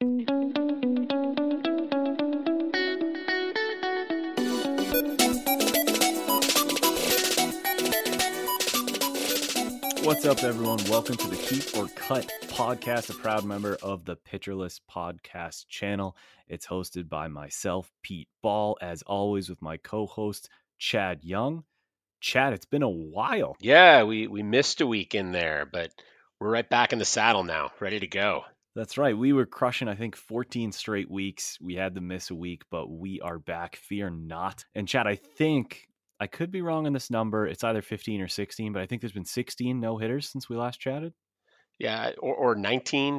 What's up, everyone? Welcome to the Keep or Cut podcast, a proud member of the Pitcherless podcast channel. It's hosted by myself, Pete Ball, as always with my co-host, Chad Young. Chad, it's been a while. Yeah, we missed a week in there, but we're right back in the saddle now, ready to go. That's right. We were crushing, I think, 14 straight weeks. We had to miss a week, but we are back. Fear not. And Chad, I think I could be wrong on this number. It's either 15 or 16, but I think there's been 16 no-hitters since we last chatted. Yeah, or 19,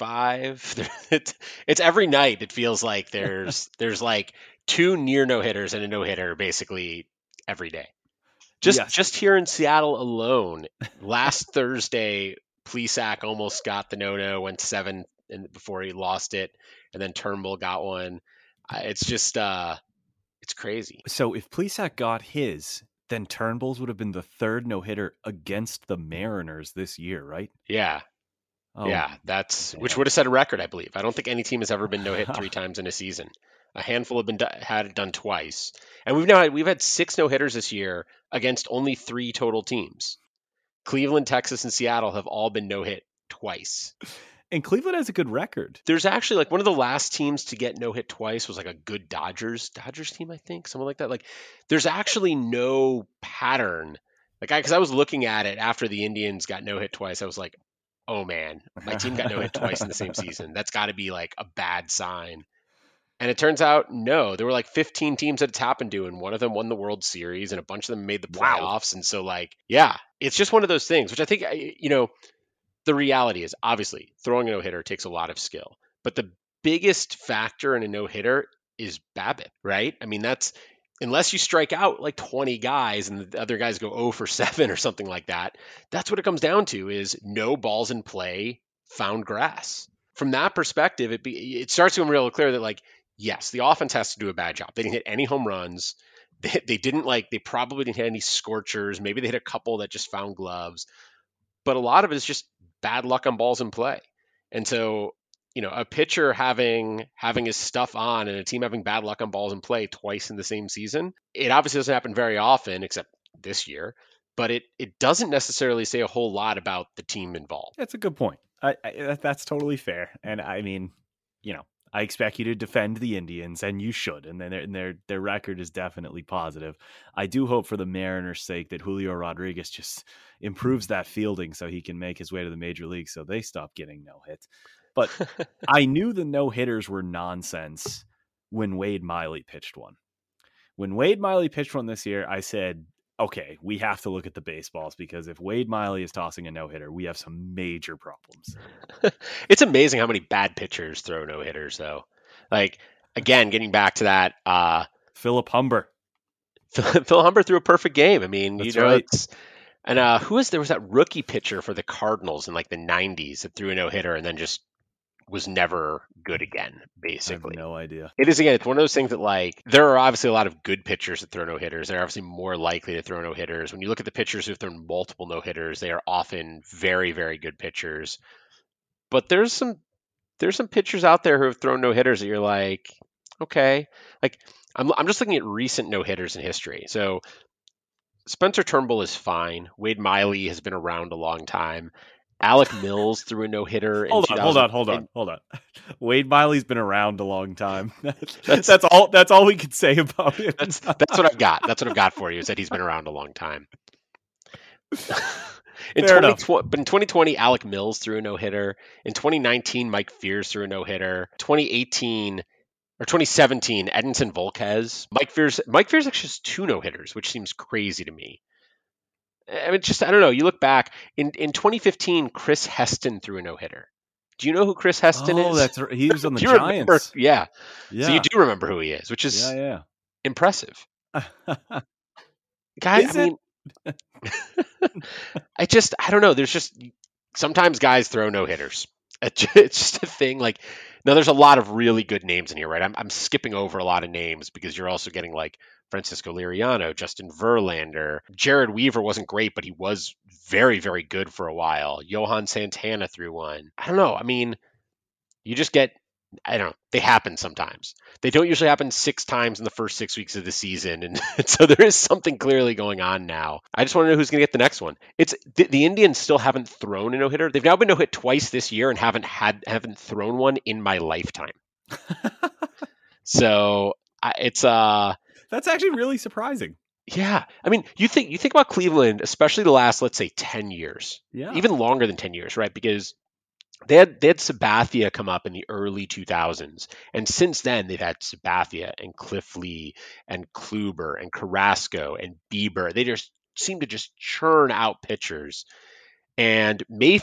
25. It's every night. It feels like there's like two near no-hitters and a no-hitter basically every day. Just here in Seattle alone, last Thursday, Plesac almost got the no-no, went 7 before he lost it, and then Turnbull got one. It's just it's crazy. So if Plesac got his, then Turnbull's would have been the third no-hitter against the Mariners this year, right? Yeah. Oh, yeah, which would have set a record, I believe. I don't think any team has ever been no-hit 3 times in a season. A handful have had it done twice, and we've had 6 no-hitters this year against only 3 total teams. Cleveland, Texas, and Seattle have all been no-hit twice. And Cleveland has a good record. There's actually like one of the last teams to get no-hit twice was like a good Dodgers team, I think, something like that. Like, there's actually no pattern. Like, because I was looking at it after the Indians got no-hit twice, I was like, oh man, my team got no-hit twice in the same season. That's got to be like a bad sign. And it turns out, no, there were like 15 teams that it's happened to, and one of them won the World Series, and a bunch of them made the playoffs. Wow. And so, like, yeah, it's just one of those things, which I think, the reality is, obviously, throwing a no-hitter takes a lot of skill. But the biggest factor in a no-hitter is BABIP, right? I mean, that's, unless you strike out like 20 guys and the other guys go 0 for 7 or something like that, that's what it comes down to, is no balls in play, found grass. From that perspective, it starts to become real clear that, like, yes, the offense has to do a bad job. They didn't hit any home runs. They probably didn't hit any scorchers. Maybe they hit a couple that just found gloves. But a lot of it is just bad luck on balls in play. And so, a pitcher having his stuff on and a team having bad luck on balls in play twice in the same season, it obviously doesn't happen very often, except this year. But it doesn't necessarily say a whole lot about the team involved. That's a good point. That's totally fair. And I mean, I expect you to defend the Indians, and you should. And then their record is definitely positive. I do hope for the Mariners' sake that Julio Rodriguez just improves that fielding so he can make his way to the major leagues so they stop getting no hits. But I knew the no-hitters were nonsense when Wade Miley pitched one. When Wade Miley pitched one this year, I said, okay, we have to look at the baseballs, because if Wade Miley is tossing a no-hitter, we have some major problems. It's amazing how many bad pitchers throw no-hitters, though. Like, again, getting back to that. Philip Humber. Phil Humber threw a perfect game. I mean, That's right. And there was that rookie pitcher for the Cardinals in like the 90s that threw a no-hitter and then just was never good again, basically. I have no idea. It's one of those things that, like, there are obviously a lot of good pitchers that throw no-hitters. They're obviously more likely to throw no-hitters. When you look at the pitchers who've thrown multiple no-hitters, they are often very, very good pitchers. But there's some pitchers out there who have thrown no-hitters that you're like, okay. Like, I'm just looking at recent no-hitters in history. So Spencer Turnbull is fine. Wade Miley has been around a long time. Alec Mills threw a no-hitter. Hold on. Wade Miley's been around a long time. That's all we can say about him. That's what I've got. That's what I've got for you, is that he's been around a long time. In 2020, Alec Mills threw a no-hitter. In 2019, Mike Fears threw a no-hitter. 2018 or 2017, Edinson Volquez. Mike Fears actually has 2 no-hitters, which seems crazy to me. I mean, I don't know. You look back in 2015, Chris Heston threw a no-hitter. Do you know who Chris Heston is? Oh, that's right. He was on the Giants. Yeah. So you do remember who he is, which is impressive. Guy, I don't know. There's just sometimes guys throw no-hitters. It's just a thing. Like, now there's a lot of really good names in here, right? I'm skipping over a lot of names because you're also getting like Francisco Liriano, Justin Verlander. Jared Weaver wasn't great, but he was very, very good for a while. Johan Santana threw one. I don't know. I mean, you just get I don't know. They happen sometimes. They don't usually happen 6 times in the first 6 weeks of the season, and so there is something clearly going on now. I just want to know who's going to get the next one. It's the Indians still haven't thrown a no hitter. They've now been no hit twice this year and haven't thrown one in my lifetime. So it's That's actually really surprising. yeah. I mean, you think about Cleveland, especially the last, let's say, 10 years, Yeah. even longer than 10 years, right? Because they had Sabathia come up in the early 2000s, and since then they've had Sabathia and Cliff Lee and Kluber and Carrasco and Bieber. They just seem to just churn out pitchers. And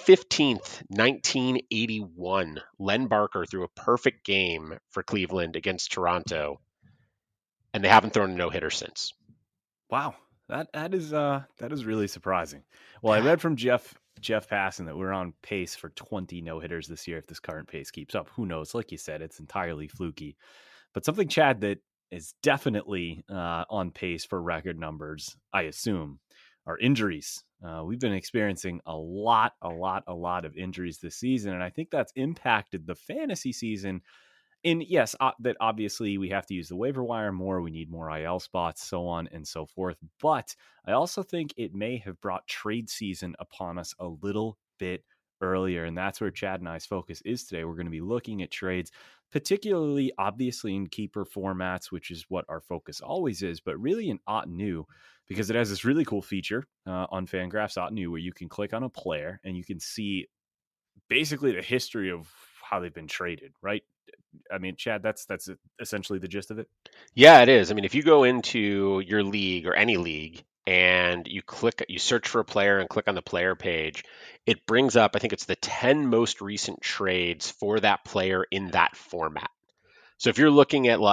May 15th, 1981, Len Barker threw a perfect game for Cleveland against Toronto, and they haven't thrown a no hitter since. Wow. That is really surprising. Well, I read from Jeff Passan that we're on pace for 20 no-hitters this year if this current pace keeps up. Who knows? Like you said, it's entirely fluky. But something, Chad, that is definitely on pace for record numbers, I assume, are injuries. We've been experiencing a lot of injuries this season, and I think that's impacted the fantasy season. And yes, that obviously we have to use the waiver wire more. We need more IL spots, so on and so forth. But I also think it may have brought trade season upon us a little bit earlier. And that's where Chad and I's focus is today. We're going to be looking at trades, particularly obviously in keeper formats, which is what our focus always is, but really in Ottoneu, because it has this really cool feature on Fangraphs Ottoneu where you can click on a player and you can see basically the history of how they've been traded, right? I mean, Chad, that's essentially the gist of it. Yeah, it is. I mean, if you go into your league or any league and you search for a player and click on the player page, it brings up, I think it's the 10 most recent trades for that player in that format. So if you're looking at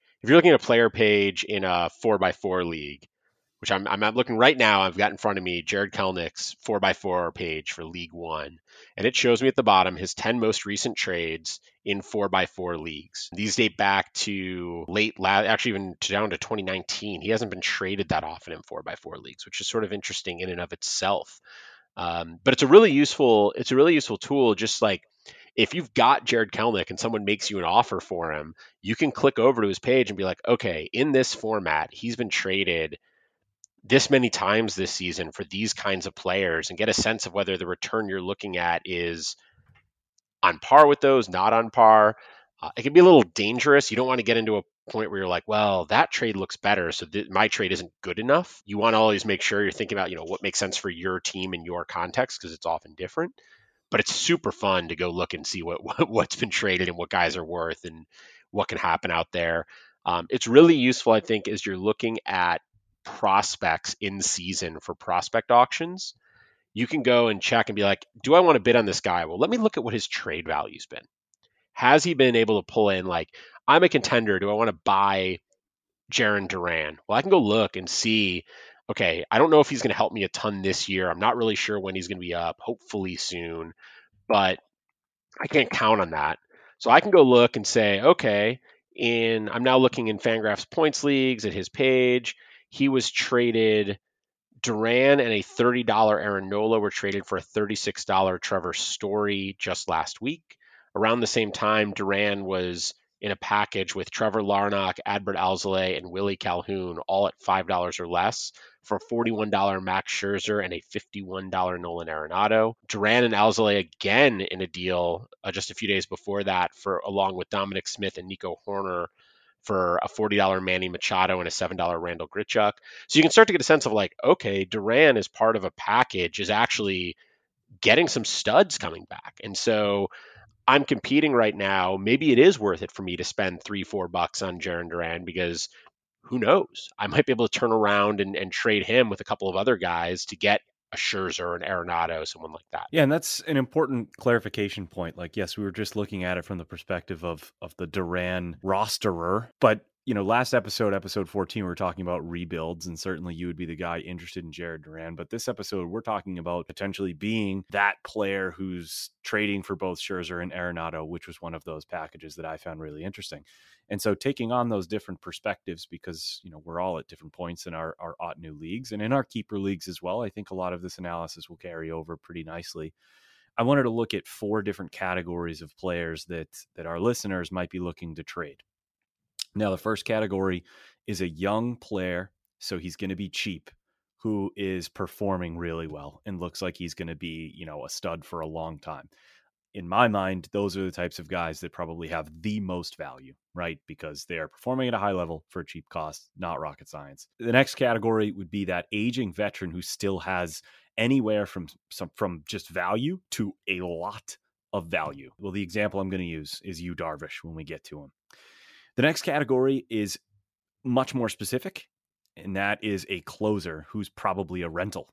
a player page in a 4x4 league, which I'm looking right now. I've got in front of me Jared Kelnick's 4x4 page for League One, and it shows me at the bottom his 10 most recent trades in 4x4 leagues. These date back to actually even down to 2019. He hasn't been traded that often in 4x4 leagues, which is sort of interesting in and of itself. But it's a really useful tool. Just like if you've got Jared Kelnick and someone makes you an offer for him, you can click over to his page and be like, okay, in this format, he's been traded this many times this season for these kinds of players and get a sense of whether the return you're looking at is on par with those, not on par. It can be a little dangerous. You don't want to get into a point where you're like, well, that trade looks better, so my trade isn't good enough. You want to always make sure you're thinking about, what makes sense for your team and your context, because it's often different. But it's super fun to go look and see what's been traded and what guys are worth and what can happen out there. It's really useful, I think, as you're looking at prospects in season for prospect auctions. You can go and check and be like, do I want to bid on this guy? Well, let me look at what his trade value's been. Has he been able to pull in, like, I'm a contender. Do I want to buy Jarren Duran? Well, I can go look and see, okay, I don't know if he's going to help me a ton this year. I'm not really sure when he's going to be up, hopefully soon, but I can't count on that. So I can go look and say, okay, I'm now looking in Fangraphs points leagues at his page. He was traded. Duran and a $30 Aaron Nola were traded for a $36 Trevor Story just last week. Around the same time, Duran was in a package with Trevor Larnach, Adbert Alzolay, and Willie Calhoun, all at $5 or less, for a $41 Max Scherzer and a $51 Nolan Arenado. Duran and Alzolay again in a deal just a few days before that, along with Dominic Smith and Nico Horner, for a $40 Manny Machado and a $7 Randall Grichuk. So you can start to get a sense of like, okay, Duran as part of a package is actually getting some studs coming back. And so I'm competing right now. Maybe it is worth it for me to spend $3-4 on Jarren Duran, because who knows? I might be able to turn around and trade him with a couple of other guys to get a Scherzer, an Arenado, someone like that. Yeah, and that's an important clarification point. Like, yes, we were just looking at it from the perspective of the Duran rosterer, but last episode 14, we were talking about rebuilds, and certainly you would be the guy interested in Jarren Duran. But this episode, we're talking about potentially being that player who's trading for both Scherzer and Arenado, which was one of those packages that I found really interesting. And so taking on those different perspectives, because, we're all at different points in our Ottoneu leagues and in our keeper leagues as well, I think a lot of this analysis will carry over pretty nicely. I wanted to look at 4 different categories of players that our listeners might be looking to trade. Now, the first category is a young player, so he's going to be cheap, who is performing really well and looks like he's going to be, a stud for a long time. In my mind, those are the types of guys that probably have the most value, right? Because they are performing at a high level for a cheap cost, not rocket science. The next category would be that aging veteran who still has anywhere from just value to a lot of value. Well, the example I'm going to use is Yu Darvish when we get to him. The next category is much more specific, and that is a closer who's probably a rental.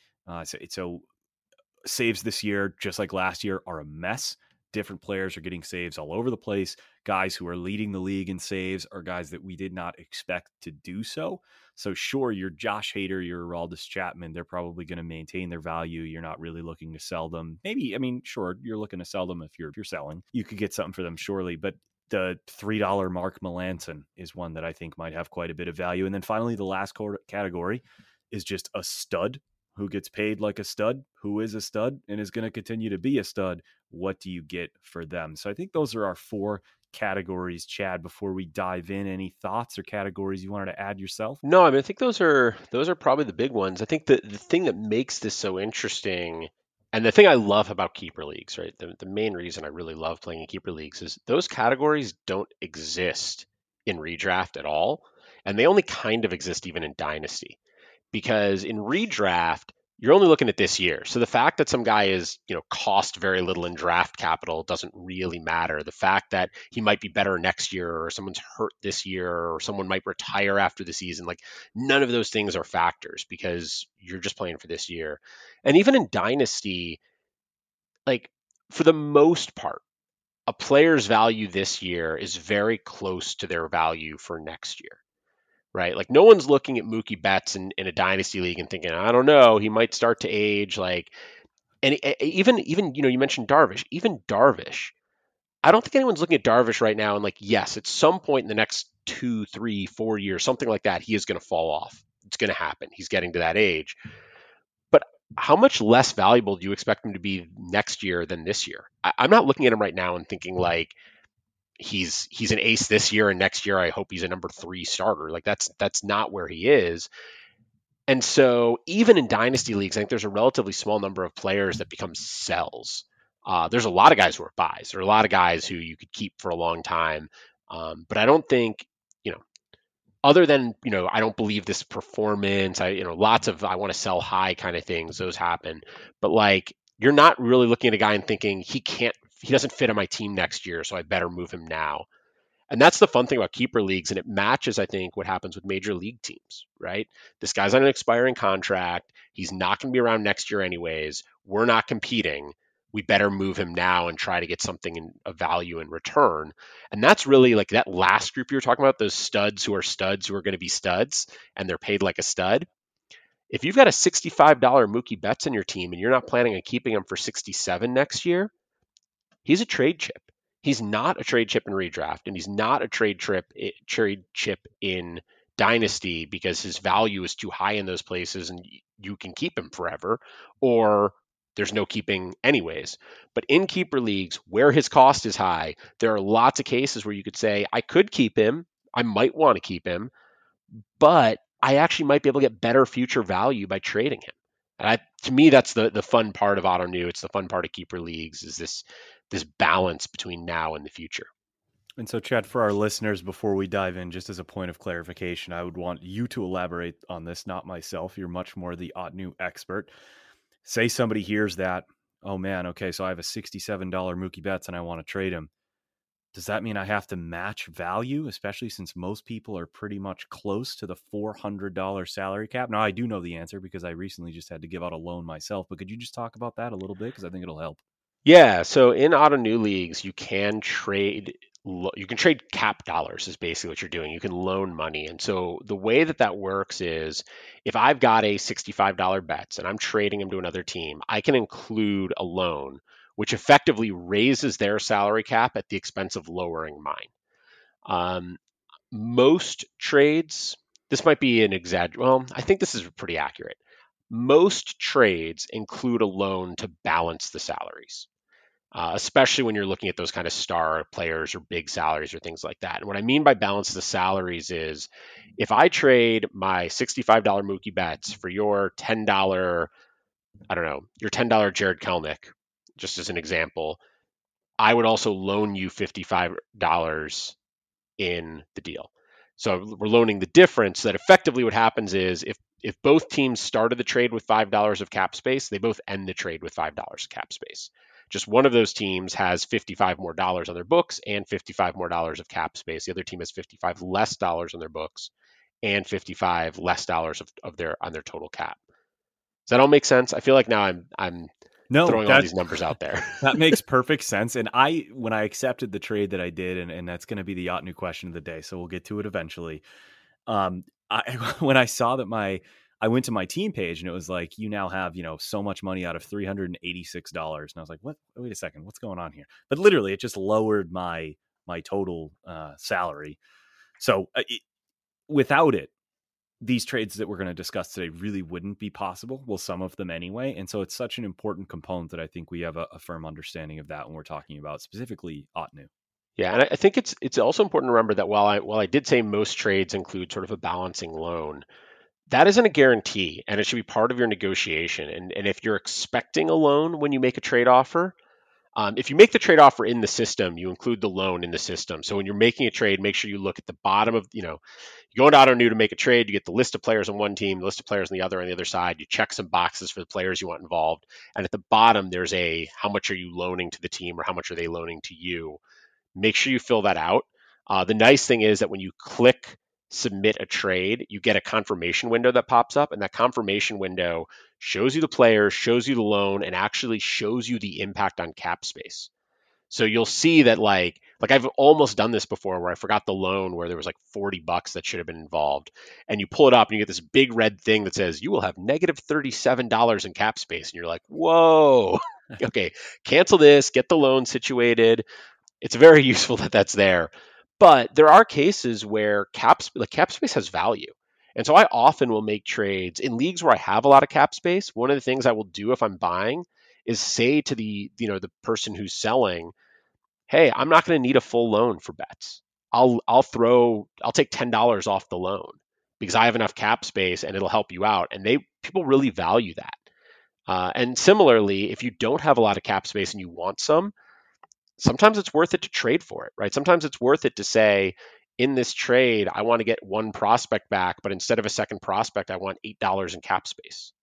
So saves this year, just like last year, are a mess. Different players are getting saves all over the place. Guys who are leading the league in saves are guys that we did not expect to do so. So sure, you're Josh Hader, you're Aroldis Chapman. They're probably going to maintain their value. You're not really looking to sell them. Maybe, sure, you're looking to sell them if you're selling. You could get something for them, surely. But the $3 Mark Melancon is one that I think might have quite a bit of value. And then finally, the last category is just a stud who gets paid like a stud, who is a stud and is going to continue to be a stud. What do you get for them? So I think those are our 4 categories. Chad, before we dive in, any thoughts or categories you wanted to add yourself? No, I think those are probably the big ones. I think the thing that makes this so interesting, and the thing I love about keeper leagues, right? The main reason I really love playing in keeper leagues is those categories don't exist in redraft at all, and they only kind of exist even in dynasty, because in redraft you're only looking at this year. So the fact that some guy is, cost very little in draft capital doesn't really matter. The fact that he might be better next year, or someone's hurt this year, or someone might retire after the season, like none of those things are factors because you're just playing for this year. And even in dynasty, like for the most part, a player's value this year is very close to their value for next year. Right? Like no one's looking at Mookie Betts in a dynasty league and thinking, I don't know, he might start to age. Like, and even you mentioned Darvish. Even Darvish, I don't think anyone's looking at Darvish right now and like, yes, at some point in the next 2, 3, 4 years, something like that, he is going to fall off. It's going to happen. He's getting to that age. But how much less valuable do you expect him to be next year than this year? I'm not looking at him right now and thinking like, he's an ace this year, and next year I hope he's a number 3 starter. Like that's not where he is. And so even in dynasty leagues, I think there's a relatively small number of players that become sells. There's a lot of guys who are buys. There are a lot of guys who you could keep for a long time. But I don't think, other than, I don't believe this performance, lots of, I want to sell high kind of things, those happen. But like, you're not really looking at a guy and thinking he doesn't fit on my team next year, so I better move him now. And that's the fun thing about keeper leagues, and it matches, I think, what happens with major league teams, right? This guy's on an expiring contract. He's not going to be around next year anyways. We're not competing. We better move him now and try to get something of value in return. And that's really like that last group you were talking about, those studs who are going to be studs, and they're paid like a stud. If you've got a $65 Mookie Betts in your team and you're not planning on keeping him for 67 next year, he's a trade chip. He's not a trade chip in redraft, and he's not a trade chip in dynasty because his value is too high in those places and you can keep him forever, or there's no keeping anyways. But in keeper leagues where his cost is high, there are lots of cases where you could say, I could keep him. I might want to keep him, but I actually might be able to get better future value by trading him. And to me, that's the fun part of Ottoneu. It's the fun part of keeper leagues, is this balance between now and the future. And so, Chad, for our listeners, before we dive in, just as a point of clarification, I would want you to elaborate on this, not myself. You're much more the Ottoneu expert. Say somebody hears that, oh man, okay, so I have a $67 Mookie Betts and I want to trade him. Does that mean I have to match value, especially since most people are pretty much close to the $400 salary cap? Now, I do know the answer because I recently just had to give out a loan myself, but could you just talk about that a little bit? Because I think it'll help. Yeah, so in Ottoneu leagues, you can trade cap dollars is basically what you're doing. You can loan money. And so the way that works is if I've got a $65 Betts and I'm trading him to another team, I can include a loan, which effectively raises their salary cap at the expense of lowering mine. Most trades, this might be an well, I think this is pretty accurate. most trades include a loan to balance the salaries, especially when you're looking at those kind of star players or big salaries or things like that. And what I mean by balance the salaries is if I trade my $65 Mookie Betts for your $10, I don't know, your $10 Jared Kelnick, just as an example, I would also loan you $55 in the deal. So we're loaning the difference. That effectively what happens is if both teams started the trade with $5 of cap space, they both end the trade with $5 of cap space. Just one of those teams has 55 more dollars on their books and 55 more dollars of cap space. The other team has 55 less dollars on their books and 55 less dollars of their on their total cap. Does that all make sense? I feel like now I'm No, throwing all these numbers out there. That makes perfect sense. And when I accepted the trade that I did, and that's going to be the Otnu question of the day, so we'll get to it eventually. When I saw that I went to my team page and it was like, you now have, so much money out of $386. And I was like, what? Wait a second. What's going on here? But literally it just lowered my total salary. So without it, these trades that we're going to discuss today really wouldn't be possible. Well, some of them anyway. And so it's such an important component that I think we have a firm understanding of that when we're talking about specifically Otnu. Yeah, and I think it's also important to remember that while I did say most trades include sort of a balancing loan, that isn't a guarantee, and it should be part of your negotiation. And if you're expecting a loan when you make a trade offer, if you make the trade offer in the system, you include the loan in the system. So when you're making a trade, make sure you look at the bottom of, you go into Ottoneu to make a trade, you get the list of players on one team, the list of players on the other side, you check some boxes for the players you want involved. And at the bottom, there's how much are you loaning to the team or how much are they loaning to you? Make sure you fill that out. The nice thing is that when you click submit a trade, you get a confirmation window that pops up, and that confirmation window shows you the players, shows you the loan, and actually shows you the impact on cap space. So you'll see that like I've almost done this before where I forgot the loan where there was like $40 that should have been involved. And you pull it up and you get this big red thing that says you will have negative $37 in cap space. And you're like, whoa, okay, cancel this, get the loan situated. It's very useful that that's there. But there are cases where cap space has value. And so I often will make trades in leagues where I have a lot of cap space. One of the things I will do if I'm buying is say to the person who's selling, hey, I'm not going to need a full loan for Betts. I'll take $10 off the loan because I have enough cap space and it'll help you out. And people really value that. And similarly, if you don't have a lot of cap space and you want some, sometimes it's worth it to trade for it, right? Sometimes it's worth it to say, in this trade, I want to get one prospect back, but instead of a second prospect, I want $8 in cap space.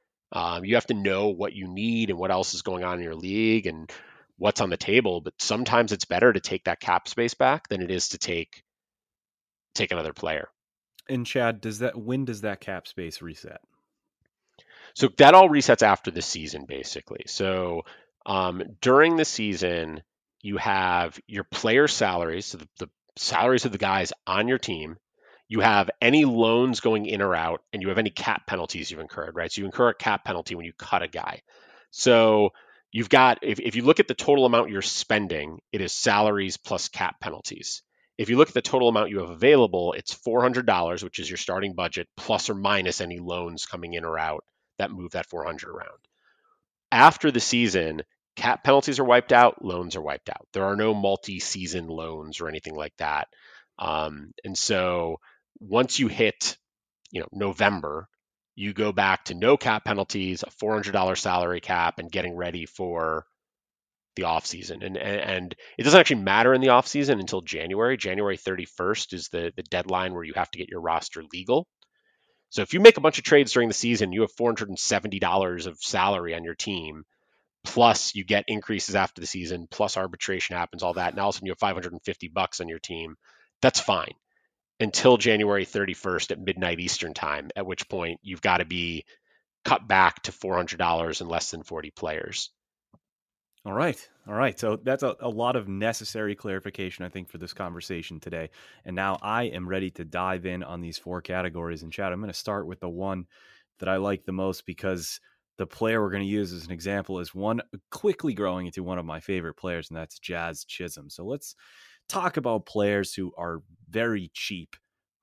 You have to know what you need and what else is going on in your league and what's on the table. But sometimes it's better to take that cap space back than it is to take another player. And Chad, when does that cap space reset? So that all resets after the season, basically. So during the season, you have your player salaries, so the salaries of the guys on your team. You have any loans going in or out, and you have any cap penalties you've incurred, right? So you incur a cap penalty when you cut a guy. So you've got, if you look at the total amount you're spending, it is salaries plus cap penalties. If you look at the total amount you have available, it's $400, which is your starting budget, plus or minus any loans coming in or out that move that 400 around. After the season, cap penalties are wiped out, loans are wiped out. There are no multi-season loans or anything like that. And so once you hit, November, you go back to no cap penalties, a $400 salary cap, and getting ready for the off season. And it doesn't actually matter in the off season until January. January 31st is the deadline where you have to get your roster legal. So if you make a bunch of trades during the season, you have $470 of salary on your team, plus you get increases after the season, plus arbitration happens, all that. And all of a sudden you have $550 on your team. That's fine until January 31st at midnight Eastern time, at which point you've got to be cut back to $400 and less than 40 players. All right. So that's a lot of necessary clarification, I think, for this conversation today. And now I am ready to dive in on these four categories. And Chad, I'm going to start with the one that I like the most because the player we're going to use as an example is one quickly growing into one of my favorite players, and that's Jazz Chisholm. So let's talk about players who are very cheap,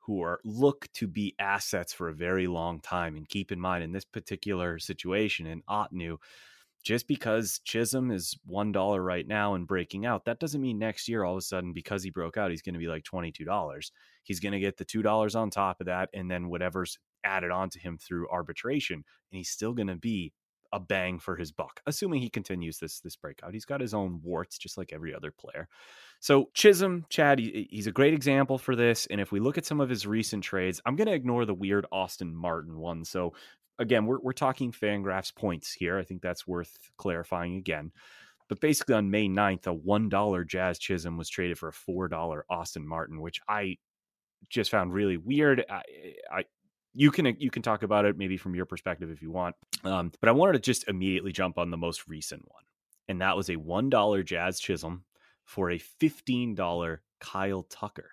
who are look to be assets for a very long time. And keep in mind, in this particular situation in Otnu, just because Chisholm is $1 right now and breaking out, that doesn't mean next year all of a sudden, because he broke out, he's going to be like $22. He's going to get the $2 on top of that, and then whatever's added on to him through arbitration, and he's still going to be a bang for his buck, assuming he continues this breakout. He's got his own warts, just like every other player. So Chisholm, Chad, he's a great example for this. And if we look at some of his recent trades, I'm going to ignore the weird Austin Martin one. So again, we're talking Fangraphs points here. I think that's worth clarifying again. But basically on May 9th, a $1 Jazz Chisholm was traded for a $4 Austin Martin, which I just found really weird. You can talk about it maybe from your perspective if you want. But I wanted to just immediately jump on the most recent one. And that was a $1 Jazz Chisholm for a $15 Kyle Tucker.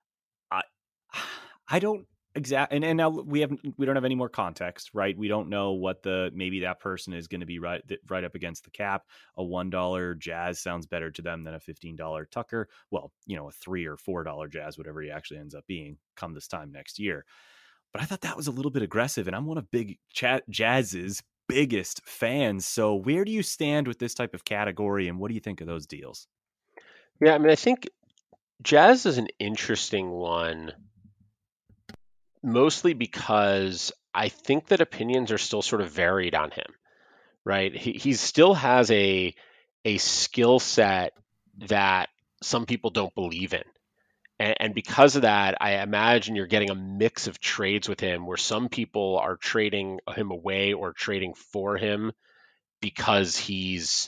I don't exactly, and now we don't have any more context, right? We don't know what maybe that person is going to be right up against the cap. A $1 Jazz sounds better to them than a $15 Tucker. Well, a $3 or $4 Jazz, whatever he actually ends up being come this time next year. But I thought that was a little bit aggressive, and I'm one of Big Jazz's biggest fans. So where do you stand with this type of category, and what do you think of those deals? Yeah, I mean, I think Jazz is an interesting one, mostly because I think that opinions are still sort of varied on him, right? He still has a skill set that some people don't believe in. And because of that, I imagine you're getting a mix of trades with him where some people are trading him away or trading for him because he's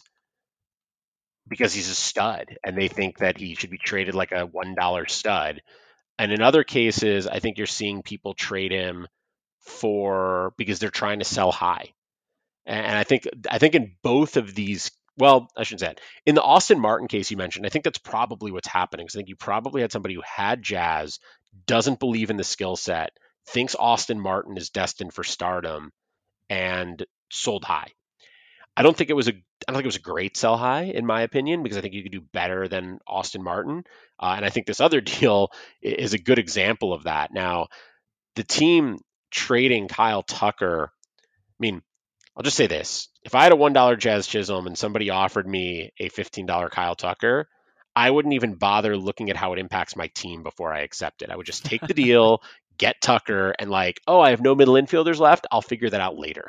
a stud and they think that he should be traded like a $1 stud. And in other cases, I think you're seeing people trade him because they're trying to sell high. And I think in both of these, well, I shouldn't say that. In the Austin Martin case you mentioned, I think that's probably what's happening. So I think you probably had somebody who had Jazz, doesn't believe in the skill set, thinks Austin Martin is destined for stardom, and sold high. I don't think it was a great sell high in my opinion, because I think you could do better than Austin Martin. And I think this other deal is a good example of that. Now, the team trading Kyle Tucker, I mean, I'll just say this. If I had a $1 Jazz Chisholm and somebody offered me a $15 Kyle Tucker, I wouldn't even bother looking at how it impacts my team before I accept it. I would just take the deal, get Tucker, and I have no middle infielders left. I'll figure that out later.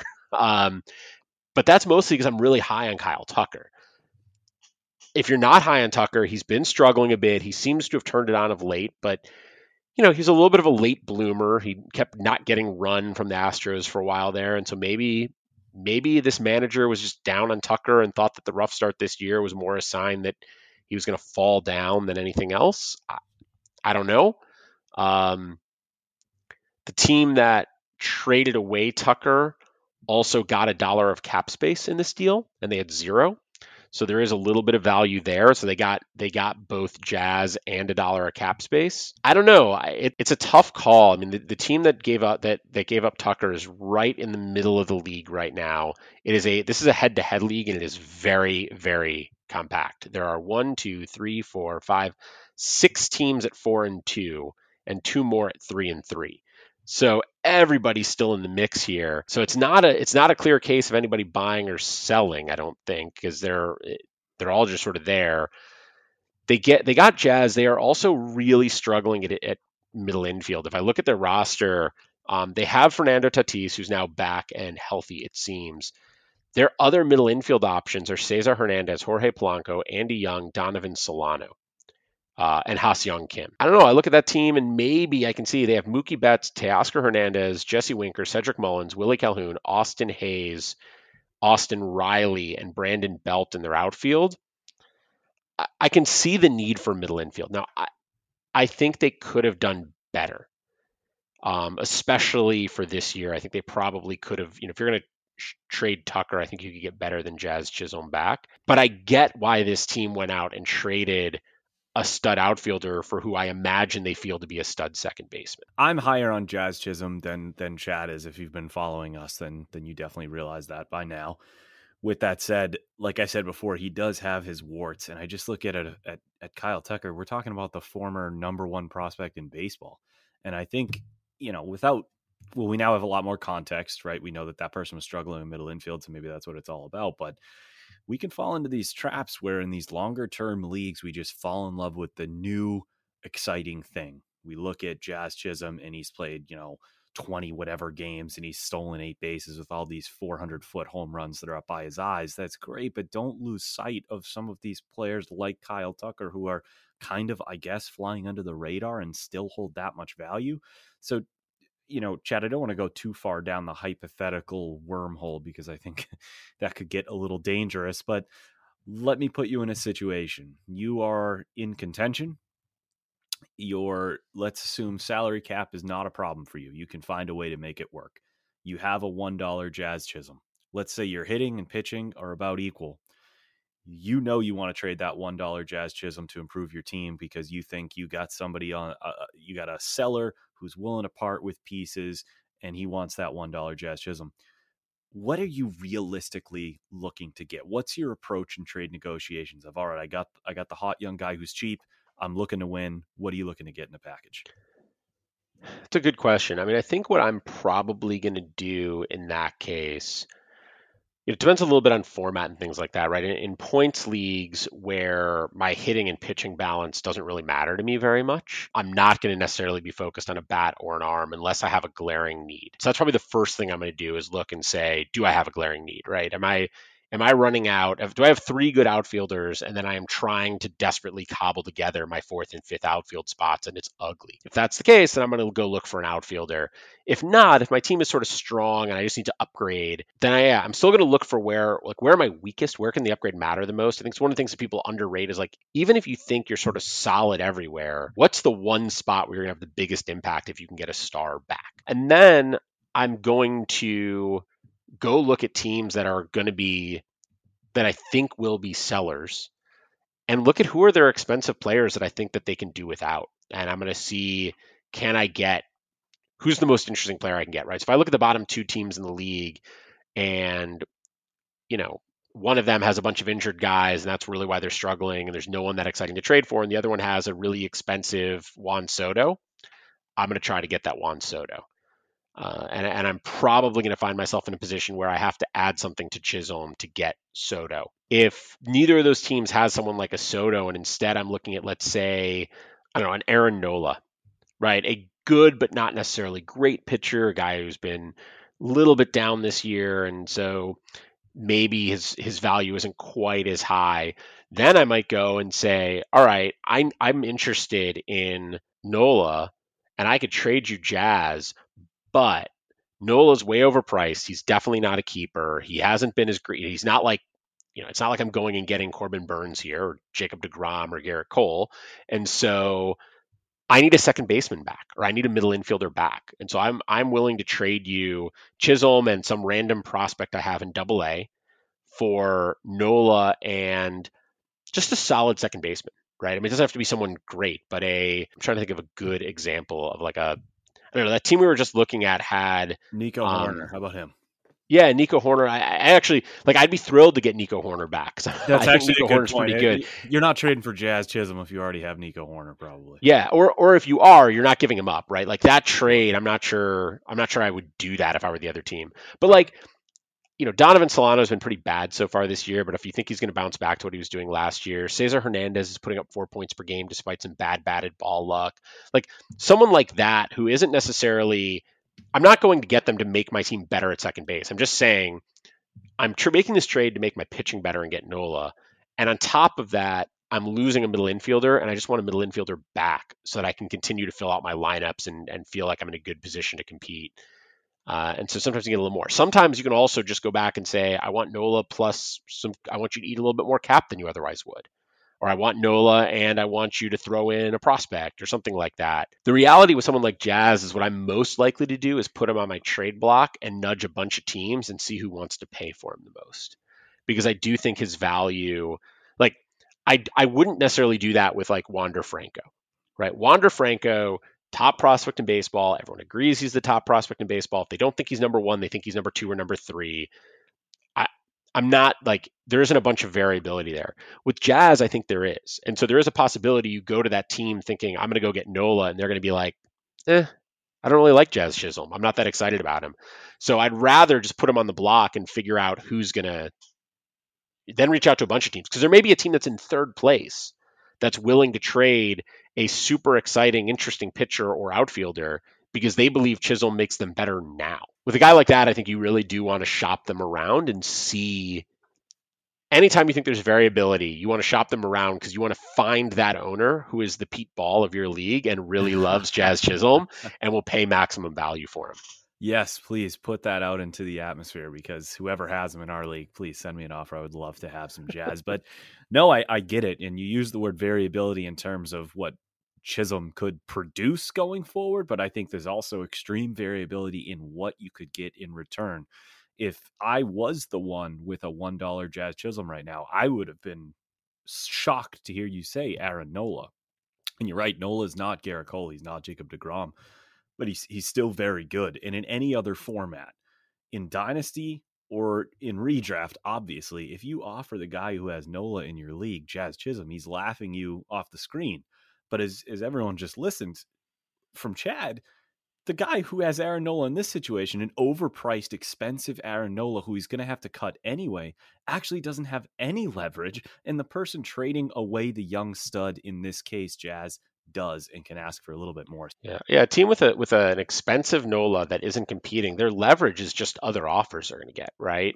But that's mostly because I'm really high on Kyle Tucker. If you're not high on Tucker, he's been struggling a bit. He seems to have turned it on of late, but he's a little bit of a late bloomer. He kept not getting run from the Astros for a while there, and so maybe this manager was just down on Tucker and thought that the rough start this year was more a sign that he was going to fall down than anything else. I don't know. The team that traded away Tucker also got $1 of cap space in this deal, and they had $0. So there is a little bit of value there. So they got both Jazz and $1 of cap space. I don't know. It's a tough call. I mean, the team that gave up Tucker is right in the middle of the league right now. This is a head-to-head league, and it is very, very compact. There are 6 teams at 4-2, and 2 more at 3-3. So everybody's still in the mix here. So it's not a clear case of anybody buying or selling, I don't think, because they're all just sort of there. They got Jazz. They are also really struggling at middle infield. If I look at their roster, they have Fernando Tatis, who's now back and healthy, it seems. Their other middle infield options are Cesar Hernandez, Jorge Polanco, Andy Young, Donovan Solano. And Ha-Seong Kim. I don't know. I look at that team and maybe I can see they have Mookie Betts, Teoscar Hernandez, Jesse Winker, Cedric Mullins, Willie Calhoun, Austin Hayes, Austin Riley, and Brandon Belt in their outfield. I can see the need for middle infield. Now, I think they could have done better, especially for this year. I think they probably could have, if you're going to trade Tucker, I think you could get better than Jazz Chisholm back. But I get why this team went out and traded a stud outfielder for who I imagine they feel to be a stud second baseman. I'm higher on Jazz Chisholm than Chad is. If you've been following us, then you definitely realize that by now. With that said, like I said before, he does have his warts, and I just look at Kyle Tucker. We're talking about the former number 1 prospect in baseball, And I think, without, well, we now have a lot more context, right? We know that person was struggling in middle infield, so maybe that's what it's all about. But we can fall into these traps where in these longer term leagues, we just fall in love with the new exciting thing. We look at Jazz Chisholm and he's played, 20 whatever games and he's stolen 8 bases with all these 400-foot home runs that are up by his eyes. That's great, but don't lose sight of some of these players like Kyle Tucker who are kind of, I guess, flying under the radar and still hold that much value. So, Chad, I don't want to go too far down the hypothetical wormhole because I think that could get a little dangerous, but let me put you in a situation. You are in contention. Let's assume salary cap is not a problem for you. You can find a way to make it work. You have a $1 Jazz Chisholm. Let's say your hitting and pitching are about equal. You want to trade that $1 Jazz Chisholm to improve your team because you think you got somebody you got a seller who's willing to part with pieces and he wants that $1 Jazz Chisholm. What are you realistically looking to get? What's your approach in trade negotiations of, all right, I got the hot young guy who's cheap. I'm looking to win. What are you looking to get in a package? It's a good question. I mean, I think what I'm probably going to do in that case, it depends a little bit on format and things like that, right? In points leagues where my hitting and pitching balance doesn't really matter to me very much, I'm not going to necessarily be focused on a bat or an arm unless I have a glaring need. So that's probably the first thing I'm going to do is look and say, do I have a glaring need, right? Am I running out of, do I have 3 good outfielders and then I am trying to desperately cobble together my 4th and 5th outfield spots and it's ugly? If that's the case, then I'm going to go look for an outfielder. If not, if my team is sort of strong and I just need to upgrade, then I'm still going to look for where am I weakest? Where can the upgrade matter the most? I think it's one of the things that people underrate is like, even if you think you're sort of solid everywhere, what's the one spot where you're going to have the biggest impact if you can get a star back? And then I'm going to go look at teams that are going to be, that I think will be sellers and look at who are their expensive players that I think that they can do without. And I'm going to see, can I get, who's the most interesting player I can get, right? So if I look at the bottom 2 teams in the league and, one of them has a bunch of injured guys and that's really why they're struggling and there's no one that exciting to trade for. And the other one has a really expensive Juan Soto. I'm going to try to get that Juan Soto. And I'm probably going to find myself in a position where I have to add something to Chisholm to get Soto. If neither of those teams has someone like a Soto, and instead I'm looking at, let's say, I don't know, an Aaron Nola, right? A good but not necessarily great pitcher, a guy who's been a little bit down this year, and so maybe his value isn't quite as high. Then I might go and say, all right, I'm interested in Nola, and I could trade you Jazz. But Nola's way overpriced. He's definitely not a keeper. He hasn't been as great. He's not like, it's not like I'm going and getting Corbin Burns here or Jacob deGrom or Garrett Cole. And so I need a second baseman back or I need a middle infielder back. And so I'm willing to trade you Chisholm and some random prospect I have in AA for Nola and just a solid second baseman, right? I mean, it doesn't have to be someone great, but I'm trying to think of a good example of like I don't know, that team we were just looking at had Nico Hoerner. How about him? Yeah, Nico Hoerner. I actually I'd be thrilled to get Nico Hoerner back. That's actually Nico Hoerner's pretty good. You're not trading for Jazz Chisholm if you already have Nico Hoerner, probably. Yeah, or if you are, you're not giving him up, right? Like that trade, I'm not sure I would do that if I were the other team. But like, Donovan Solano has been pretty bad so far this year, but if you think he's going to bounce back to what he was doing last year, Cesar Hernandez is putting up 4 points per game despite some bad batted ball luck. Like someone like that who isn't necessarily, I'm not going to get them to make my team better at second base. I'm just saying I'm making this trade to make my pitching better and get Nola. And on top of that, I'm losing a middle infielder, and I just want a middle infielder back so that I can continue to fill out my lineups and feel like I'm in a good position to compete. And so sometimes you get a little more. Sometimes you can also just go back and say, I want Nola plus I want you to eat a little bit more cap than you otherwise would. Or I want Nola and I want you to throw in a prospect or something like that. The reality with someone like Jazz is what I'm most likely to do is put him on my trade block and nudge a bunch of teams and see who wants to pay for him the most. Because I do think his value, like I wouldn't necessarily do that with like Wander Franco, right? Wander Franco, top prospect in baseball. Everyone agrees he's the top prospect in baseball. If they don't think he's number 1, they think he's number 2 or number 3. I'm not like, there isn't a bunch of variability there. With Jazz, I think there is. And so there is a possibility you go to that team thinking, I'm going to go get Nola, and they're going to be like, I don't really like Jazz Chisholm. I'm not that excited about him. So I'd rather just put him on the block and figure out who's going to then reach out to a bunch of teams. Because there may be a team that's in third place that's willing to trade a super exciting, interesting pitcher or outfielder because they believe Chisholm makes them better now. With a guy like that, I think you really do want to shop them around and see. Anytime you think there's variability, you want to shop them around because you want to find that owner who is the Pete Ball of your league and really loves Jazz Chisholm and will pay maximum value for him. Yes, please put that out into the atmosphere, because whoever has him in our league, please send me an offer. I would love to have some Jazz. But no, I get it. And you use the word variability in terms of what Chisholm could produce going forward, but I think there's also extreme variability in what you could get in return. If I was the one with a $1 Jazz Chisholm right now, I would have been shocked to hear you say Aaron Nola. And you're right, Nola's not Garrett Cole. He's not Jacob deGrom, but he's still very good. And in any other format, in Dynasty or in redraft, obviously, if you offer the guy who has Nola in your league, Jazz Chisholm, he's laughing you off the screen. But as everyone just listened from Chad, the guy who has Aaron Nola in this situation, an overpriced, expensive Aaron Nola who he's going to have to cut anyway, actually doesn't have any leverage. And the person trading away the young stud, in this case, Jazz, does and can ask for a little bit more. Yeah. A team with an expensive Nola that isn't competing, their leverage is just other offers they're going to get, right?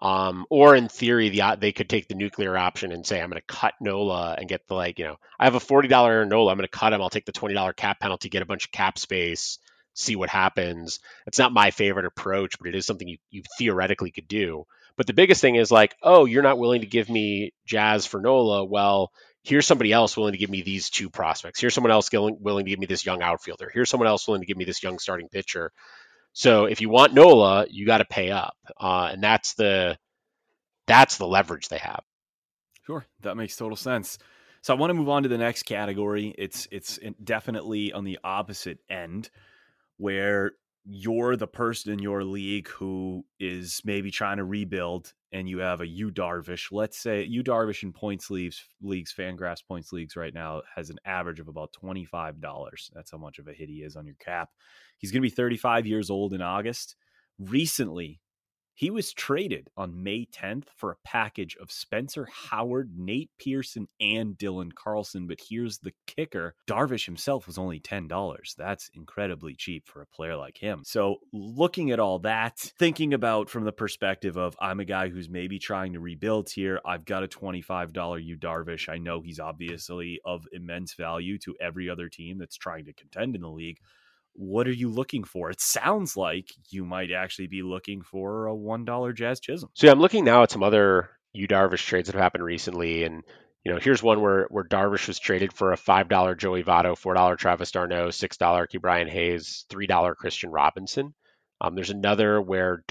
Or in theory, they could take the nuclear option and say, I'm going to cut Nola and get I have a $40 Nola, I'm going to cut him. I'll take the $20 cap penalty, get a bunch of cap space, see what happens. It's not my favorite approach, but it is something you theoretically could do. But the biggest thing is you're not willing to give me Jazz for Nola. Well, here's somebody else willing to give me these two prospects. Here's someone else willing to give me this young outfielder. Here's someone else willing to give me this young starting pitcher. So if you want Nola, you got to pay up, and that's the leverage they have. Sure, that makes total sense. So I want to move on to the next category. It's definitely on the opposite end, where you're the person in your league who is maybe trying to rebuild, and you have a Yu Darvish. Let's say Yu Darvish in points leagues, Fangraphs points leagues right now has an average of about $25. That's how much of a hit he is on your cap. He's going to be 35 years old in August. Recently, he was traded on May 10th for a package of Spencer Howard, Nate Pearson, and Dylan Carlson. But here's the kicker. Darvish himself was only $10. That's incredibly cheap for a player like him. So looking at all that, thinking about from the perspective of I'm a guy who's maybe trying to rebuild here. I've got a $25 Yu Darvish. I know he's obviously of immense value to every other team that's trying to contend in the league. What are you looking for? It sounds like you might actually be looking for a $1 Jazz Chisholm. So yeah, I'm looking now at some other Yu Darvish trades that have happened recently, and here's one where Darvish was traded for a $5 Joey Votto, $4 Travis d'Arnaud, $6 Ke'Bryan Hayes, $3 Christian Robinson. There's another where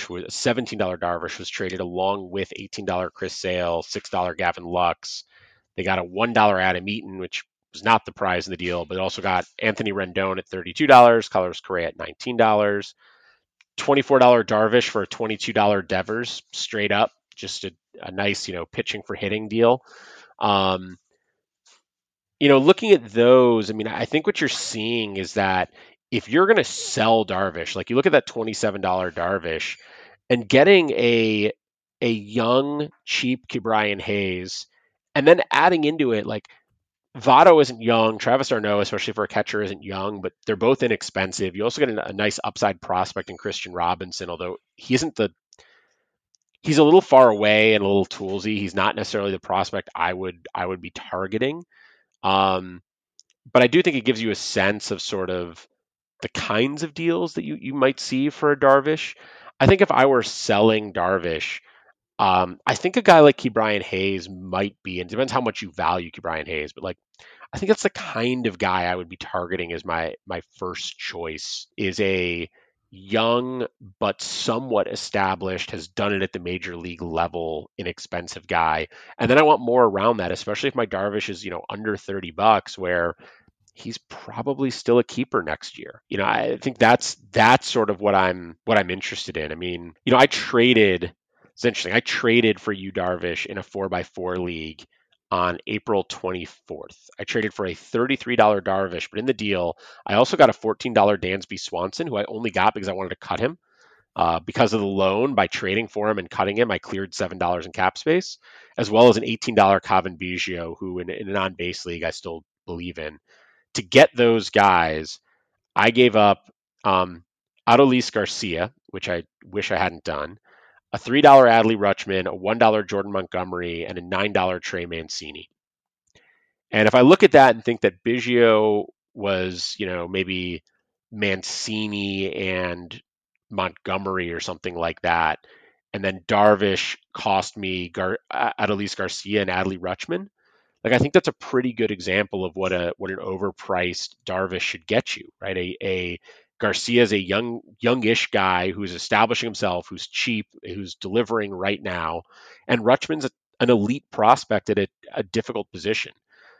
$17 Darvish was traded along with $18 Chris Sale, $6 Gavin Lux. They got a $1 Adam Eaton, which was not the prize in the deal, but also got Anthony Rendon at $32, Carlos Correa at $19, $24 Darvish for a $22 Devers, straight up, just a nice, pitching for hitting deal. Looking at those, I think what you're seeing is that if you're going to sell Darvish, like you look at that $27 Darvish and getting a young, cheap Ke'Bryan Hayes, and then adding into it, Votto isn't young. Travis d'Arnaud, especially for a catcher, isn't young, but they're both inexpensive. You also get a nice upside prospect in Christian Robinson, although he's a little far away and a little toolsy. He's not necessarily the prospect I would be targeting. But I do think it gives you a sense of sort of the kinds of deals that you might see for a Darvish. I think if I were selling Darvish, I think a guy like Ke'Bryan Hayes might be, and it depends how much you value Ke'Bryan Hayes, but I think that's the kind of guy I would be targeting as my first choice, is a young but somewhat established, has done it at the major league level, inexpensive guy. And then I want more around that, especially if my Darvish is, under $30, where he's probably still a keeper next year. I think that's sort of what I'm interested in. It's interesting. I traded for Yu Darvish in a 4x4 league on April 24th. I traded for a $33 Darvish, but in the deal, I also got a $14 Dansby Swanson, who I only got because I wanted to cut him. Because of the loan, by trading for him and cutting him, I cleared $7 in cap space, as well as an $18 Cavan Biggio, who in a non-base league I still believe in. To get those guys, I gave up Adolis Garcia, which I wish I hadn't done, a $3 Adley Rutschman, a $1 Jordan Montgomery, and a $9 Trey Mancini. And if I look at that and think that Biggio was, maybe Mancini and Montgomery or something like that, and then Darvish cost me Adolis Garcia and Adley Rutschman, like I think that's a pretty good example of what an overpriced Darvish should get you, right? A Garcia is a youngish guy who's establishing himself, who's cheap, who's delivering right now, and Rutschman's an elite prospect at a difficult position.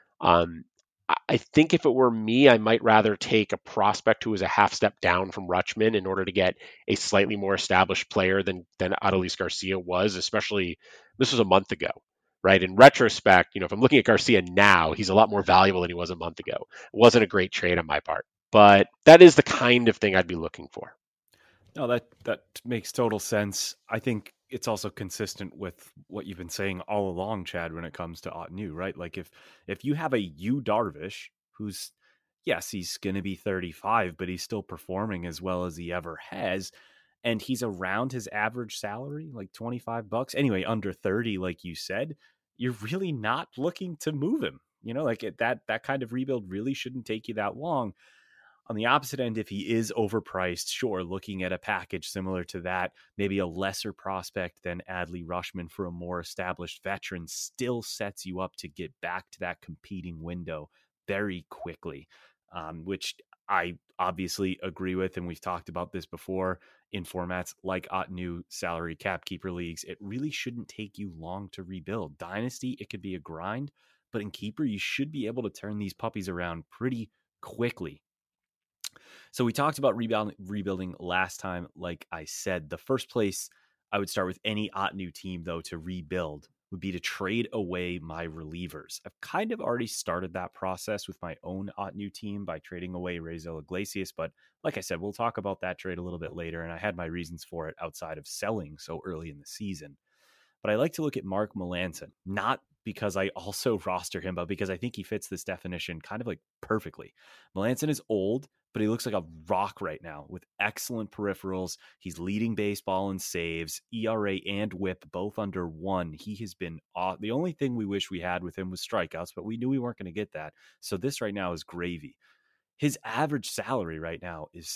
I think if it were me, I might rather take a prospect who is a half step down from Rutschman in order to get a slightly more established player than Adolis Garcia was, especially this was a month ago, right? In retrospect, if I'm looking at Garcia now, he's a lot more valuable than he was a month ago. It wasn't a great trade on my part, but that is the kind of thing I'd be looking for. No, that makes total sense. I think it's also consistent with what you've been saying all along, Chad, when it comes to Ottoneu, right? Like if you have a Yu Darvish who's, yes, he's going to be 35, but he's still performing as well as he ever has, and he's around his average salary, like $25. Anyway, under 30, like you said, you're really not looking to move him. Like that kind of rebuild really shouldn't take you that long. On the opposite end, if he is overpriced, sure, looking at a package similar to that, maybe a lesser prospect than Adley Rutschman for a more established veteran still sets you up to get back to that competing window very quickly, which I obviously agree with. And we've talked about this before in formats like Ottoneu salary cap keeper leagues. It really shouldn't take you long to rebuild. Dynasty, it could be a grind, but in keeper, you should be able to turn these puppies around pretty quickly. So we talked about rebuilding last time. Like I said, the first place I would start with any Ottoneu team, though, to rebuild would be to trade away my relievers. I've kind of already started that process with my own Ottoneu team by trading away Raisel Iglesias. But like I said, we'll talk about that trade a little bit later. And I had my reasons for it outside of selling so early in the season. But I like to look at Mark Melancon, not because I also roster him, but because I think he fits this definition kind of like perfectly. Melancon is old, but he looks like a rock right now with excellent peripherals. He's leading baseball in saves, ERA and whip, both under 1. He has been off. The only thing we wish we had with him was strikeouts, but we knew we weren't going to get that. So this right now is gravy. His average salary right now is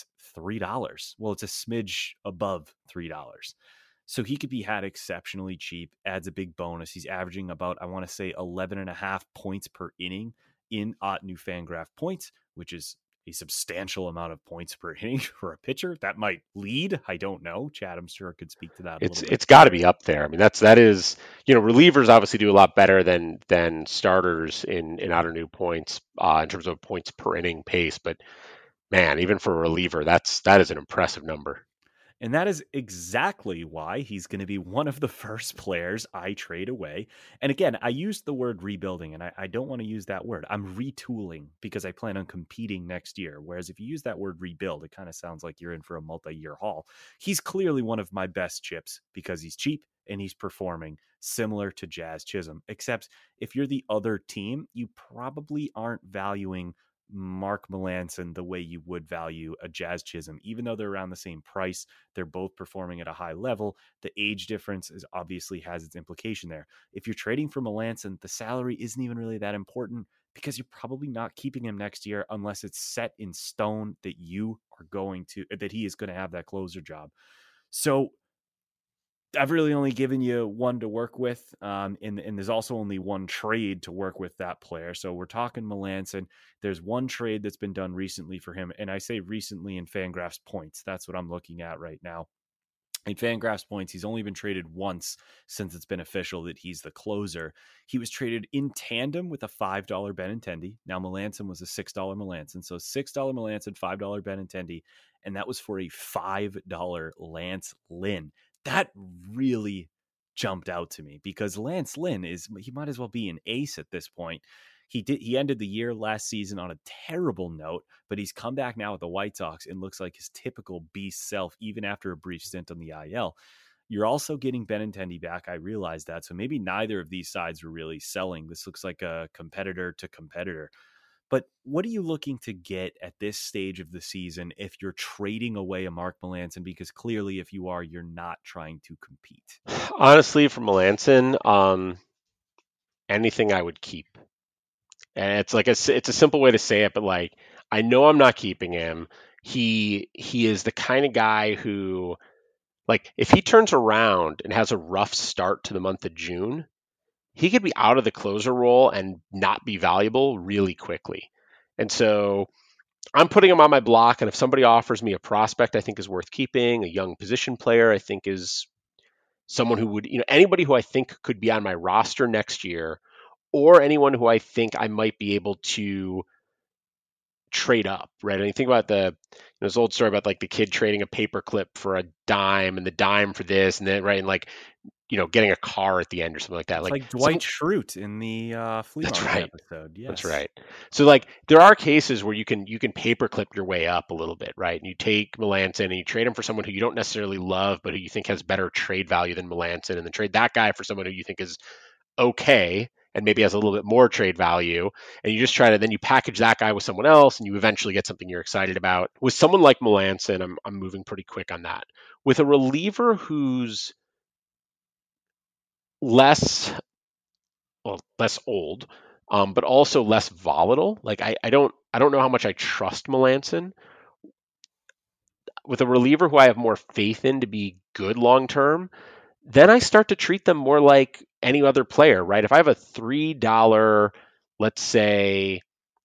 $3. Well, it's a smidge above $3. So he could be had exceptionally cheap, adds a big bonus. He's averaging about, I want to say, 11.5 points per inning in Ottoneu Fangraph points, which is a substantial amount of points per inning for a pitcher. That might lead. I don't know. Chad, I'm sure, could speak to that a little bit. It's got to be up there. I mean, that is, relievers obviously do a lot better than starters in Ottoneu points in terms of points per inning pace. But man, even for a reliever, that is an impressive number. And that is exactly why he's going to be one of the first players I trade away. And again, I used the word rebuilding, and I don't want to use that word. I'm retooling because I plan on competing next year. Whereas if you use that word rebuild, it kind of sounds like you're in for a multi-year haul. He's clearly one of my best chips because he's cheap and he's performing similar to Jazz Chisholm. Except if you're the other team, you probably aren't valuing Mark Melancon the way you would value a Jazz Chisholm. Even though they're around the same price, they're both performing at a high level. The age difference is obviously has its implication there. If you're trading for Melancon, the salary isn't even really that important because you're probably not keeping him next year unless it's set in stone that he is going to have that closer job. So I've really only given you one to work with, and there's also only one trade to work with that player. So we're talking Melancon. There's one trade that's been done recently for him, and I say recently in Fangraphs points. That's what I'm looking at right now. In Fangraphs points, he's only been traded once since it's been official that he's the closer. He was traded in tandem with a $5 Benintendi. Now, Melancon was a $6 Melancon. So $6 Melancon, $5 Benintendi, and that was for a $5 Lance Lynn. That really jumped out to me because Lance Lynn he might as well be an ace at this point. He ended the year last season on a terrible note, but he's come back now with the White Sox and looks like his typical beast self, even after a brief stint on the IL. You're also getting Benintendi back. I realize that. So maybe neither of these sides were really selling. This looks like a competitor to competitor. But what are you looking to get at this stage of the season if you're trading away a Mark Melancon? Because clearly, if you are, you're not trying to compete. Honestly, for Melancon, anything I would keep. And it's a simple way to say it, but like I know I'm not keeping him. He is the kind of guy who, like, if he turns around and has a rough start to the month of June, he could be out of the closer role and not be valuable really quickly. And so I'm putting him on my block. And if somebody offers me a prospect I think is worth keeping, a young position player I think is someone who would, anybody who I think could be on my roster next year, or anyone who I think I might be able to trade up, right? And you think about this old story about like the kid trading a paperclip for a dime and the dime for this, and then right, and like getting a car at the end or something like that. It's Like like Dwight Schrute in the flea that's market right. episode. Yes, That's right. So like there are cases where you can paperclip your way up a little bit, right? And you take Melancon and you trade him for someone who you don't necessarily love, but who you think has better trade value than Melancon, and then trade that guy for someone who you think is okay and maybe has a little bit more trade value, and you just try to then you package that guy with someone else and you eventually get something you're excited about. With someone like Melancon, I'm moving pretty quick on that. With a reliever who's less old, but also less volatile, like I don't know how much I trust Melancon. With a reliever who I have more faith in to be good long term, then I start to treat them more like any other player, right? If I have a $3, let's say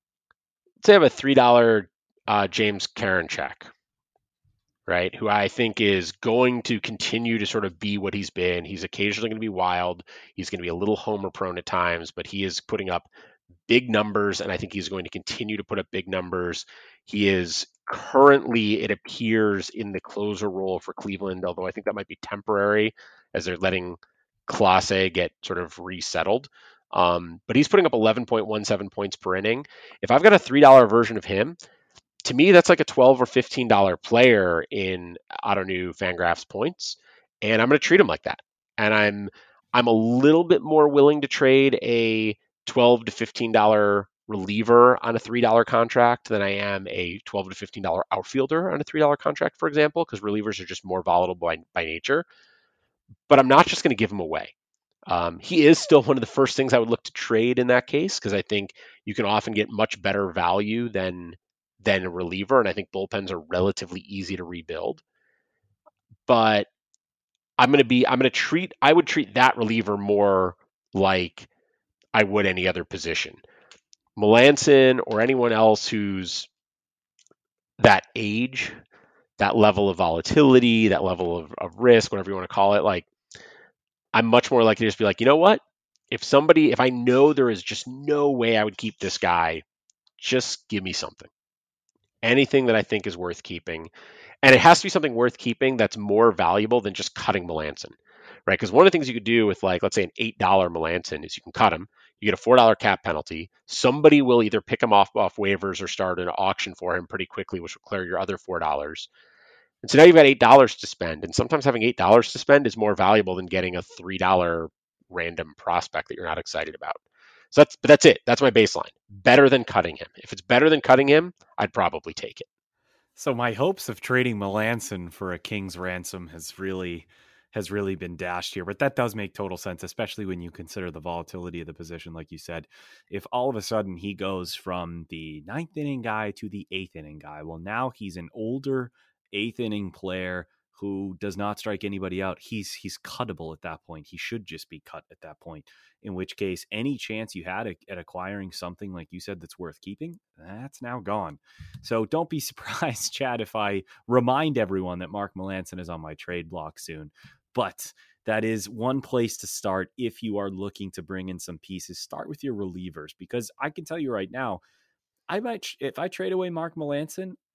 I have a $3 James Karinchak, right? Who I think is going to continue to sort of be what he's been. He's occasionally going to be wild. He's going to be a little homer prone at times, but he is putting up big numbers, and I think he's going to continue to put up big numbers. He is currently, it appears, in the closer role for Cleveland, although I think that might be temporary as they're letting Clase get sort of resettled. But he's putting up 11.17 points per inning. If I've got a $3 version of him, to me, that's like a $12 or $15 player in Ottoneu Fangraphs points, and I'm going to treat him like that. And I'm a little bit more willing to trade a $12 to $15 reliever on a $3 contract than I am a $12 to $15 outfielder on a $3 contract, for example, because relievers are just more volatile by nature. But I'm not just going to give him away. He is still one of the first things I would look to trade in that case, because I think you can often get much better value than a reliever, and I think bullpens are relatively easy to rebuild. But I would treat that reliever more like I would any other position. Melancon or anyone else who's that age, that level of volatility, that level of risk, whatever you want to call it, like I'm much more likely to just be like, you know what? If I know there is just no way I would keep this guy, just give me something. Anything that I think is worth keeping. And it has to be something worth keeping that's more valuable than just cutting Melancon, right? Because one of the things you could do with, like, let's say an $8 Melancon is you can cut him. You get a $4 cap penalty. Somebody will either pick him off waivers or start an auction for him pretty quickly, which will clear your other $4. And so now you've got $8 to spend. And sometimes having $8 to spend is more valuable than getting a $3 random prospect that you're not excited about. So that's it. That's my baseline. Better than cutting him. If it's better than cutting him, I'd probably take it. So my hopes of trading Melancon for a king's ransom has really been dashed here. But that does make total sense, especially when you consider the volatility of the position. Like you said, if all of a sudden he goes from the ninth inning guy to the eighth inning guy, well, now he's an older eighth inning player who does not strike anybody out. He's cuttable at that point. He should just be cut at that point. In which case, any chance you had at acquiring something, like you said, that's worth keeping, that's now gone. So don't be surprised, Chad, if I remind everyone that Mark Melancon is on my trade block soon. But that is one place to start if you are looking to bring in some pieces. Start with your relievers, because I can tell you right now, if I trade away Mark Melancon,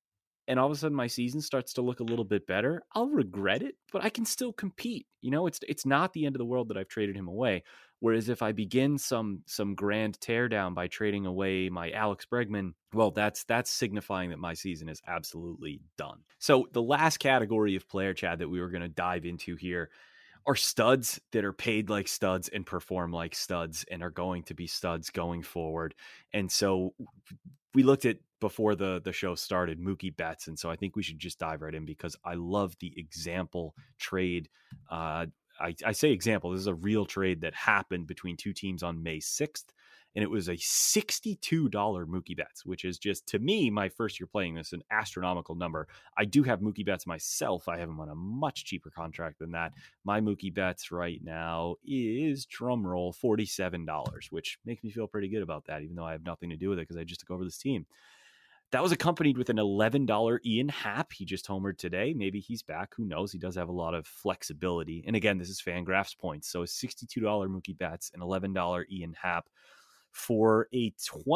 and all of a sudden my season starts to look a little bit better, I'll regret it, but I can still compete. It's not the end of the world that I've traded him away. Whereas if I begin some grand teardown by trading away my Alex Bregman, well, that's signifying that my season is absolutely done. So the last category of player, Chad, that we were going to dive into here are studs that are paid like studs and perform like studs and are going to be studs going forward. And so we looked at, before the show started, Mookie Betts. And so I think we should just dive right in, because I love the example trade. I say example, this is a real trade that happened between two teams on May 6th. And it was a $62 Mookie Betts, which is just, to me, my first year playing this, an astronomical number. I do have Mookie Betts myself. I have him on a much cheaper contract than that. My Mookie Betts right now is, drumroll, $47, which makes me feel pretty good about that, even though I have nothing to do with it because I just took over this team. That was accompanied with an $11 Ian Happ. He just homered today. Maybe he's back. Who knows? He does have a lot of flexibility. And again, this is Fangraphs points. So a $62 Mookie Betts, an $11 Ian Happ, for a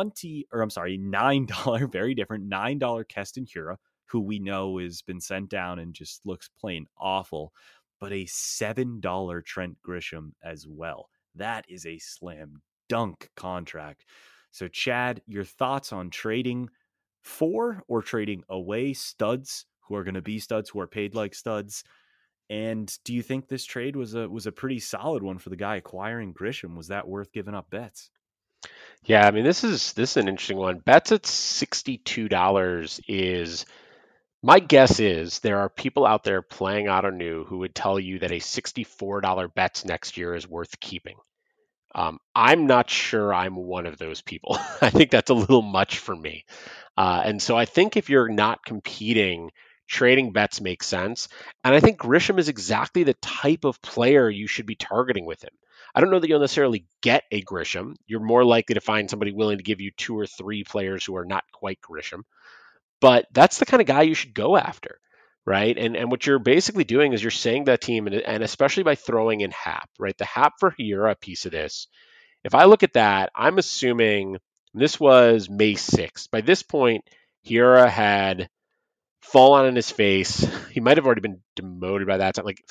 $9, very different, $9 Keston Hiura, who we know has been sent down and just looks plain awful, but a $7 Trent Grisham as well. That is a slam dunk contract. So Chad, your thoughts on trading for or trading away studs who are going to be studs, who are paid like studs? And do you think this trade was a pretty solid one for the guy acquiring Grisham? Was that worth giving up Betts? Yeah, I mean, this is an interesting one. Betts at $62 is, my guess is there are people out there playing Ottoneu who would tell you that a $64 Betts next year is worth keeping. I'm not sure I'm one of those people. I think that's a little much for me. And so I think if you're not competing, trading Betts makes sense. And I think Grisham is exactly the type of player you should be targeting with him. I don't know that you'll necessarily get a Grisham. You're more likely to find somebody willing to give you 2 or 3 players who are not quite Grisham. But that's the kind of guy you should go after, right? And what you're basically doing is you're saying to that team, and especially by throwing in Happ, right? The Happ for Hiura piece of this. If I look at that, I'm assuming this was May 6th. By this point, Hiura had fallen on his face. He might have already been demoted by that time. Like,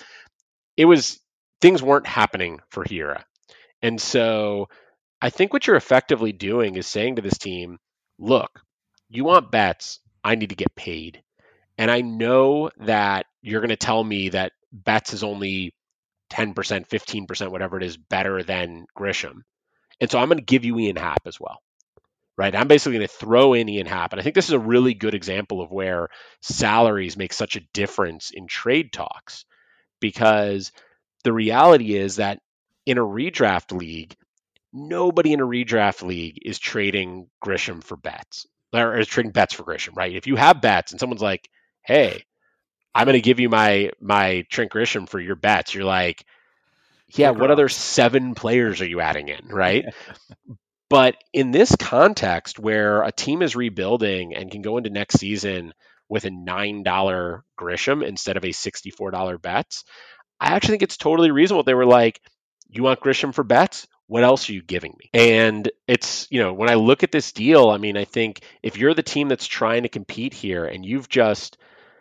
things weren't happening for Hiura. And so I think what you're effectively doing is saying to this team, look, you want Betts, I need to get paid. And I know that you're going to tell me that Betts is only 10%, 15%, whatever it is, better than Grisham. And so I'm going to give you Ian Happ as well, right? I'm basically going to throw in Ian Happ. And I think this is a really good example of where salaries make such a difference in trade talks, because the reality is that in a redraft league, nobody in a redraft league is trading Grisham for Betts, or is trading Betts for Grisham, right? If you have Betts and someone's like, hey, I'm going to give you my Trent Grisham for your Betts, you're like, yeah, what other 7 players are you adding in, right? But in this context where a team is rebuilding and can go into next season with a $9 Grisham instead of a $64 Betts, I actually think it's totally reasonable. They were like, you want Grisham for Betts? What else are you giving me? And it's, when I look at this deal, I mean, I think if you're the team that's trying to compete here and you've just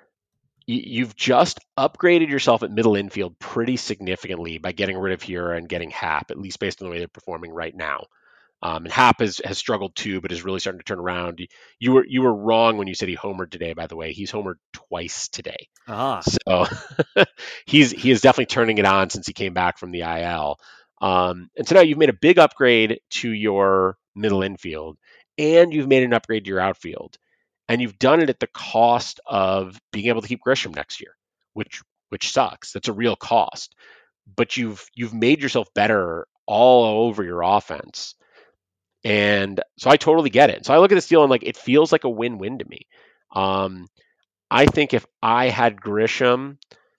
upgraded yourself at middle infield pretty significantly by getting rid of Hiura and getting Happ, at least based on the way they're performing right now. And Happ has struggled too, but is really starting to turn around. You were wrong when you said he homered today, by the way. He's homered twice today. So he is definitely turning it on since he came back from the IL. And so now you've made a big upgrade to your middle infield, and you've made an upgrade to your outfield. And you've done it at the cost of being able to keep Grisham next year, which sucks. That's a real cost. But you've made yourself better all over your offense. And so I totally get it. So I look at this deal and it feels like a win-win to me. I think if I had Grisham,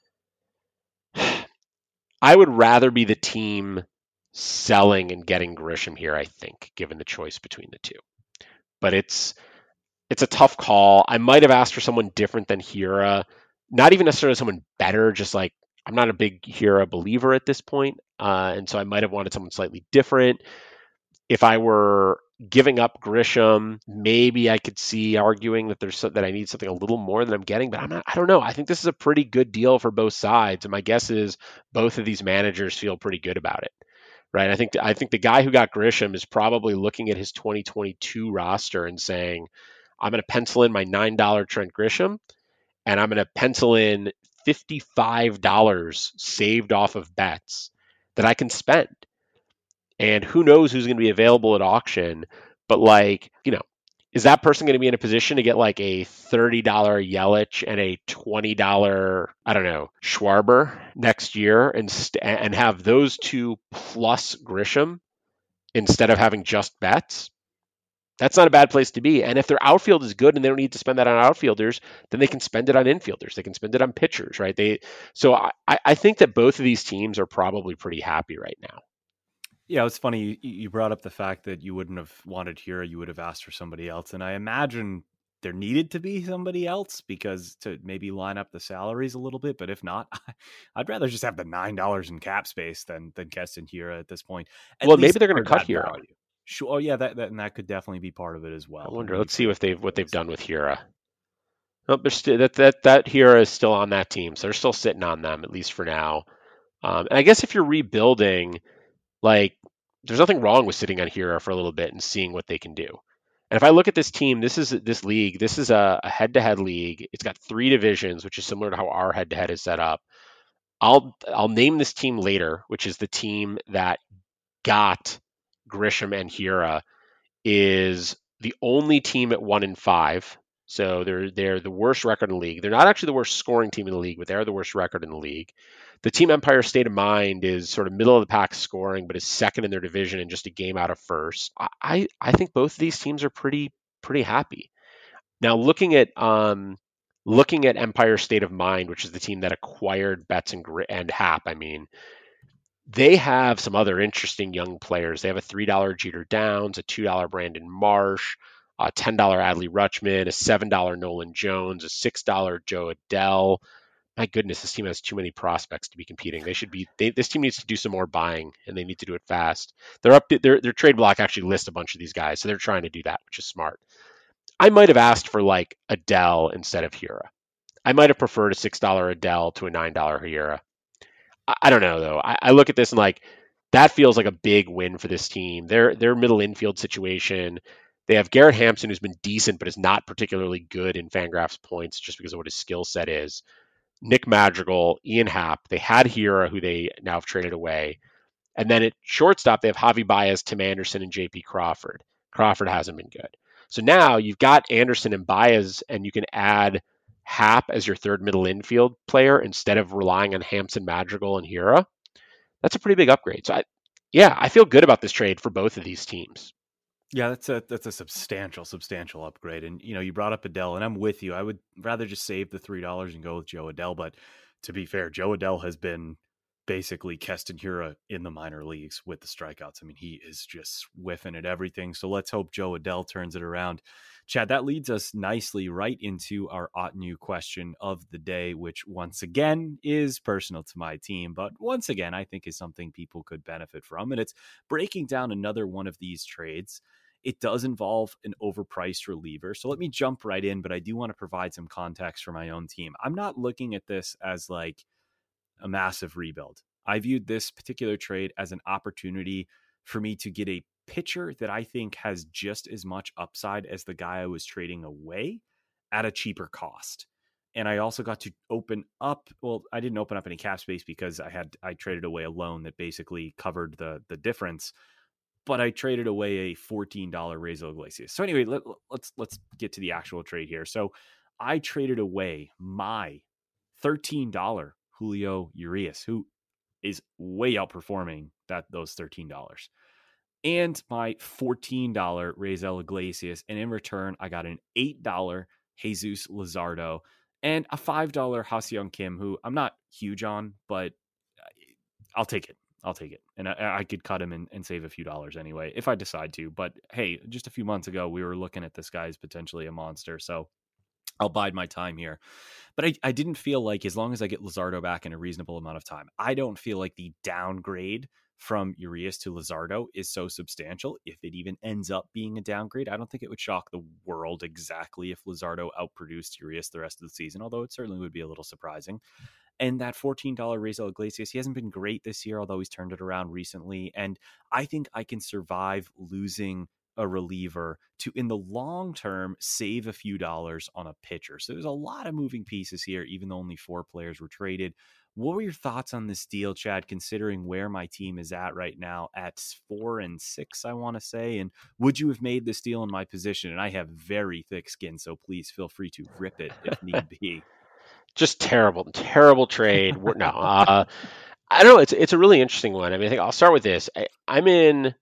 I would rather be the team selling and getting Grisham here, I think, given the choice between the two. But it's a tough call. I might have asked for someone different than Hiura, not even necessarily someone better, just I'm not a big Hiura believer at this point. And so I might have wanted someone slightly different. If I were giving up Grisham, maybe I could see arguing that that I need something a little more than I'm getting, but I don't know. I think this is a pretty good deal for both sides, and my guess is both of these managers feel pretty good about it. Right? I think the guy who got Grisham is probably looking at his 2022 roster and saying, I'm going to pencil in my $9 Trent Grisham, and I'm going to pencil in $55 saved off of bets that I can spend. And who knows who's going to be available at auction, but is that person going to be in a position to get like a $30 Yelich and a $20, I don't know, Schwarber next year and have those two plus Grisham instead of having just bets? That's not a bad place to be. And if their outfield is good and they don't need to spend that on outfielders, then they can spend it on infielders. They can spend it on pitchers, right? I think that both of these teams are probably pretty happy right now. Yeah, it's funny. You brought up the fact that you wouldn't have wanted Hira. You would have asked for somebody else. And I imagine there needed to be somebody else because to maybe line up the salaries a little bit. But if not, I'd rather just have the $9 in cap space than Keston Hira at this point. Well, maybe they're going to cut Hira. Sure. Oh, yeah, that could definitely be part of it as well. I wonder. Let's see what they've done with Hira. Oh, that Hira is still on that team, so they're still sitting on them at least for now. And I guess if you're rebuilding, like, there's nothing wrong with sitting on Hira for a little bit and seeing what they can do. And if I look at this team, this is a head-to-head league. It's got 3 divisions, which is similar to how our head-to-head is set up. I'll name this team later, which is the team that got Grisham and Hira, is the only team at 1-5. So they're the worst record in the league. They're not actually the worst scoring team in the league, but they're the worst record in the league. The team Empire State of Mind is sort of middle of the pack scoring, but is second in their division and just a game out of first. I think both of these teams are pretty happy. Now looking at Empire State of Mind, which is the team that acquired Betts and Hap, they have some other interesting young players. They have a $3 Jeter Downs, a $2 Brandon Marsh, a $10 Adley Rutschman, a $7 Nolan Jones, a $6 Joe Adell. My goodness, this team has too many prospects to be competing. This team needs to do some more buying, and they need to do it fast. Their trade block actually lists a bunch of these guys, so they're trying to do that, which is smart. I might have asked for like Adell instead of Hira. I might have preferred a $6 Adell to a $9 Hira. I don't know though. I look at this and like that feels like a big win for this team. Their middle infield situation. They have Garrett Hampson, who's been decent but is not particularly good in Fangraphs points just because of what his skill set is. Nick Madrigal, Ian Happ. They had Hira, who they now have traded away. And then at shortstop, they have Javi Baez, Tim Anderson, and JP Crawford. Crawford hasn't been good. So now you've got Anderson and Baez, and you can add Happ as your third middle infield player instead of relying on Hampson, Madrigal, and Hira. That's a pretty big upgrade. So I feel good about this trade for both of these teams. Yeah, that's a substantial upgrade. And you brought up Adell, and I'm with you. I would rather just save the $3 and go with Joe Adell. But to be fair, Joe Adell has been basically Keston Hira in the minor leagues with the strikeouts. He is just whiffing at everything. So let's hope Joe Adell turns it around. Chad, that leads us nicely right into our Ottoneu question of the day, which once again is personal to my team, but once again, I think is something people could benefit from. And it's breaking down another one of these trades. It does involve an overpriced reliever. So let me jump right in, but I do want to provide some context for my own team. I'm not looking at this as like a massive rebuild. I viewed this particular trade as an opportunity for me to get a pitcher that I think has just as much upside as the guy I was trading away at a cheaper cost. And I also got to open up, well, I didn't open up any cap space because I traded away a loan that basically covered the difference, but I traded away a $14 Raisel Iglesias. So anyway, let's get to the actual trade here. So I traded away my $13 Julio Urias, who is way outperforming those $13, and my $14 Raisel Iglesias. And in return, I got an $8 Jesus Luzardo and a $5 Ha-Seong Kim, who I'm not huge on, but I'll take it. And I could cut him and save a few dollars anyway, if I decide to. But hey, just a few months ago, we were looking at this guy as potentially a monster. So I'll bide my time here. But I didn't feel like, as long as I get Luzardo back in a reasonable amount of time, I don't feel like the downgrade from Urias to Luzardo is so substantial. If it even ends up being a downgrade, I don't think it would shock the world exactly if Luzardo outproduced Urias the rest of the season, although it certainly would be a little surprising. And that $14 Raisel Iglesias, he hasn't been great this year, although he's turned it around recently. And I think I can survive losing a reliever to, in the long term, save a few dollars on a pitcher. So there's a lot of moving pieces here, even though only 4 players were traded. What were your thoughts on this deal, Chad, considering where my team is at right now at 4-6, I want to say? And would you have made this deal in my position? And I have very thick skin, so please feel free to rip it if need be. Just terrible trade. No, I don't know. It's a really interesting one. I mean, I think I'll start with this. I'm in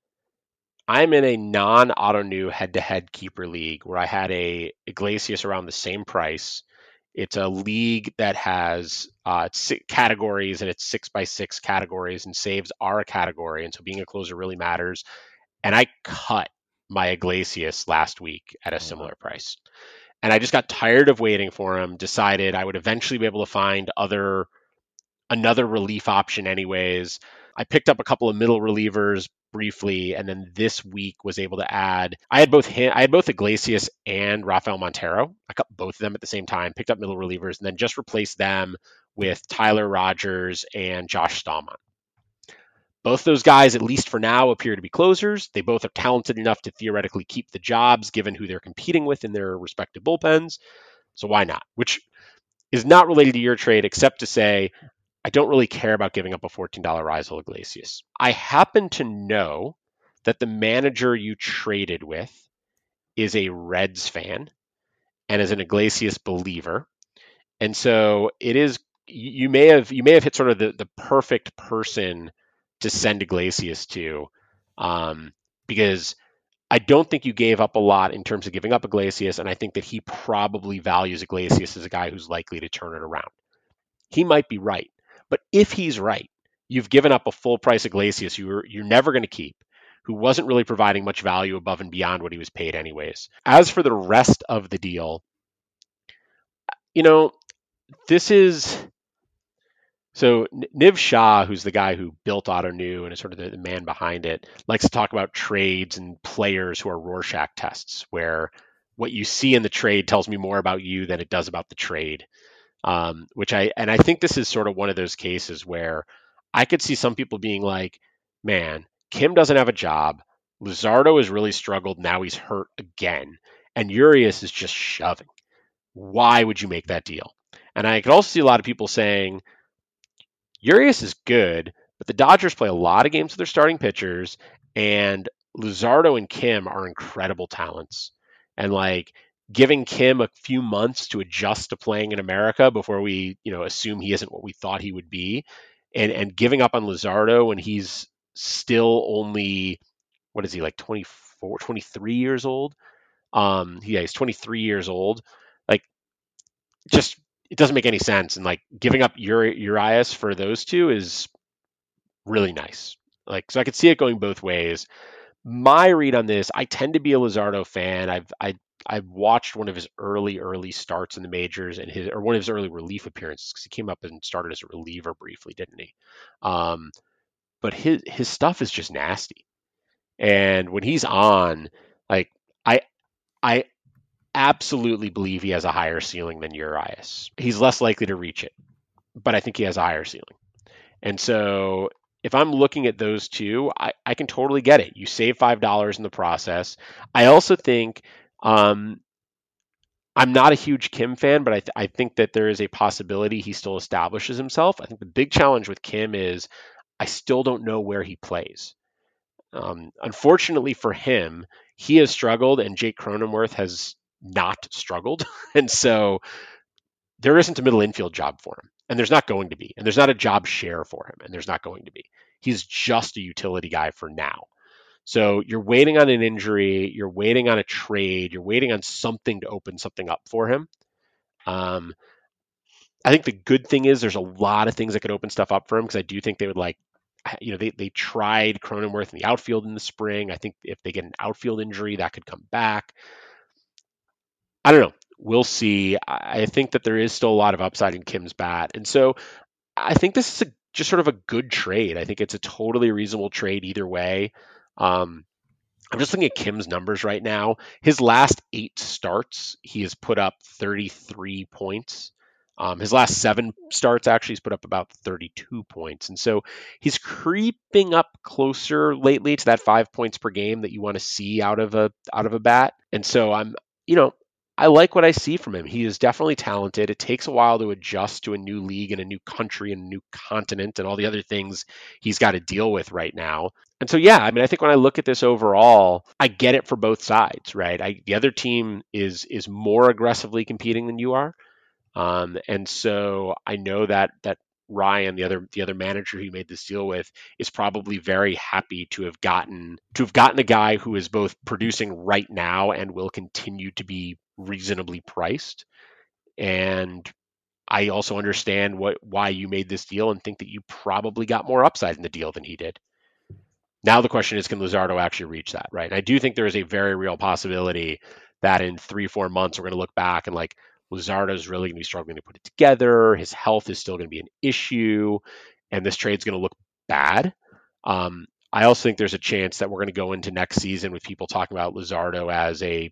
a non-auto new head-to-head keeper league where I had a Iglesias around the same price. It's a league that has 6 categories, and it's 6x6 categories, and saves are a category, and so being a closer really matters. And I cut my Iglesias last week at a similar price. And I just got tired of waiting for him, decided I would eventually be able to find another relief option anyways. I picked up a couple of middle relievers briefly, and then this week was able to add. I had both Iglesias and Rafael Montero. I cut both of them at the same time, picked up middle relievers, and then just replaced them with Tyler Rogers and Josh Stallman. Both those guys, at least for now, appear to be closers. They both are talented enough to theoretically keep the jobs, given who they're competing with in their respective bullpens. So why not? Which is not related to your trade, except to say, I don't really care about giving up a $14 Raisel Iglesias. I happen to know that the manager you traded with is a Reds fan and is an Iglesias believer. And so it is, you may have hit sort of the perfect person to send Iglesias to, because I don't think you gave up a lot in terms of giving up Iglesias, and I think that he probably values Iglesias as a guy who's likely to turn it around. He might be right, but if he's right, you've given up a full price Iglesias you're never going to keep, who wasn't really providing much value above and beyond what he was paid anyways. As for the rest of the deal, this is... So Niv Shah, who's the guy who built AutoNew and is sort of the man behind it, likes to talk about trades and players who are Rorschach tests, where what you see in the trade tells me more about you than it does about the trade. I think this is sort of one of those cases where I could see some people being like, man, Kim doesn't have a job. Luzardo has really struggled. Now he's hurt again. And Urias is just shoving. Why would you make that deal? And I could also see a lot of people saying, Urias is good, but the Dodgers play a lot of games with their starting pitchers, and Luzardo and Kim are incredible talents. And giving Kim a few months to adjust to playing in America before we, assume he isn't what we thought he would be, and giving up on Luzardo when he's still only, what is he, 24, 23 years old? He's 23 years old. It doesn't make any sense. And giving up Urias for those two is really nice. So I could see it going both ways. My read on this, I tend to be a Luzardo fan. I've watched one of his early starts in the majors and one of his early relief appearances, because he came up and started as a reliever briefly, didn't he? But his stuff is just nasty. And when he's on, I absolutely believe he has a higher ceiling than Urias. He's less likely to reach it, but I think he has a higher ceiling. And so if I'm looking at those two, I can totally get it. You save $5 in the process. I also think I'm not a huge Kim fan, but I think that there is a possibility he still establishes himself. I think the big challenge with Kim is I still don't know where he plays. Unfortunately for him, he has struggled, and Jake Cronenworth has not struggled. And so there isn't a middle infield job for him, and there's not going to be, and there's not a job share for him, and there's not going to be. He's just a utility guy for now. So you're waiting on an injury, you're waiting on a trade, you're waiting on something to open something up for him. I think the good thing is there's a lot of things that could open stuff up for him, because I do think they would they tried Cronenworth in the outfield in the spring. I think if they get an outfield injury, that could come back. I don't know. We'll see. I think that there is still a lot of upside in Kim's bat. And so I think this is just sort of a good trade. I think it's a totally reasonable trade either way. I'm just looking at Kim's numbers right now. His last 8 starts, he has put up 33 points. His last 7 starts, actually, he's put up about 32 points. And so he's creeping up closer lately to that 5 points per game that you want to see out of a bat. And so I like what I see from him. He is definitely talented. It takes a while to adjust to a new league and a new country and a new continent and all the other things he's got to deal with right now. And so, yeah, I mean, I think when I look at this overall, I get it for both sides, right? The other team is more aggressively competing than you are. And so I know that Ryan, the other manager he made this deal with, is probably very happy to have gotten a guy who is both producing right now and will continue to be reasonably priced. And I also understand why you made this deal and think that you probably got more upside in the deal than he did. Now the question is, can Luzardo actually reach that, right? And I do think there is a very real possibility that in 3-4 months we're going to look back and like Luzardo is really going to be struggling to put it together. His health is still going to be an issue, and this trade's going to look bad. I also think there's a chance that we're going to go into next season with people talking about Luzardo as a,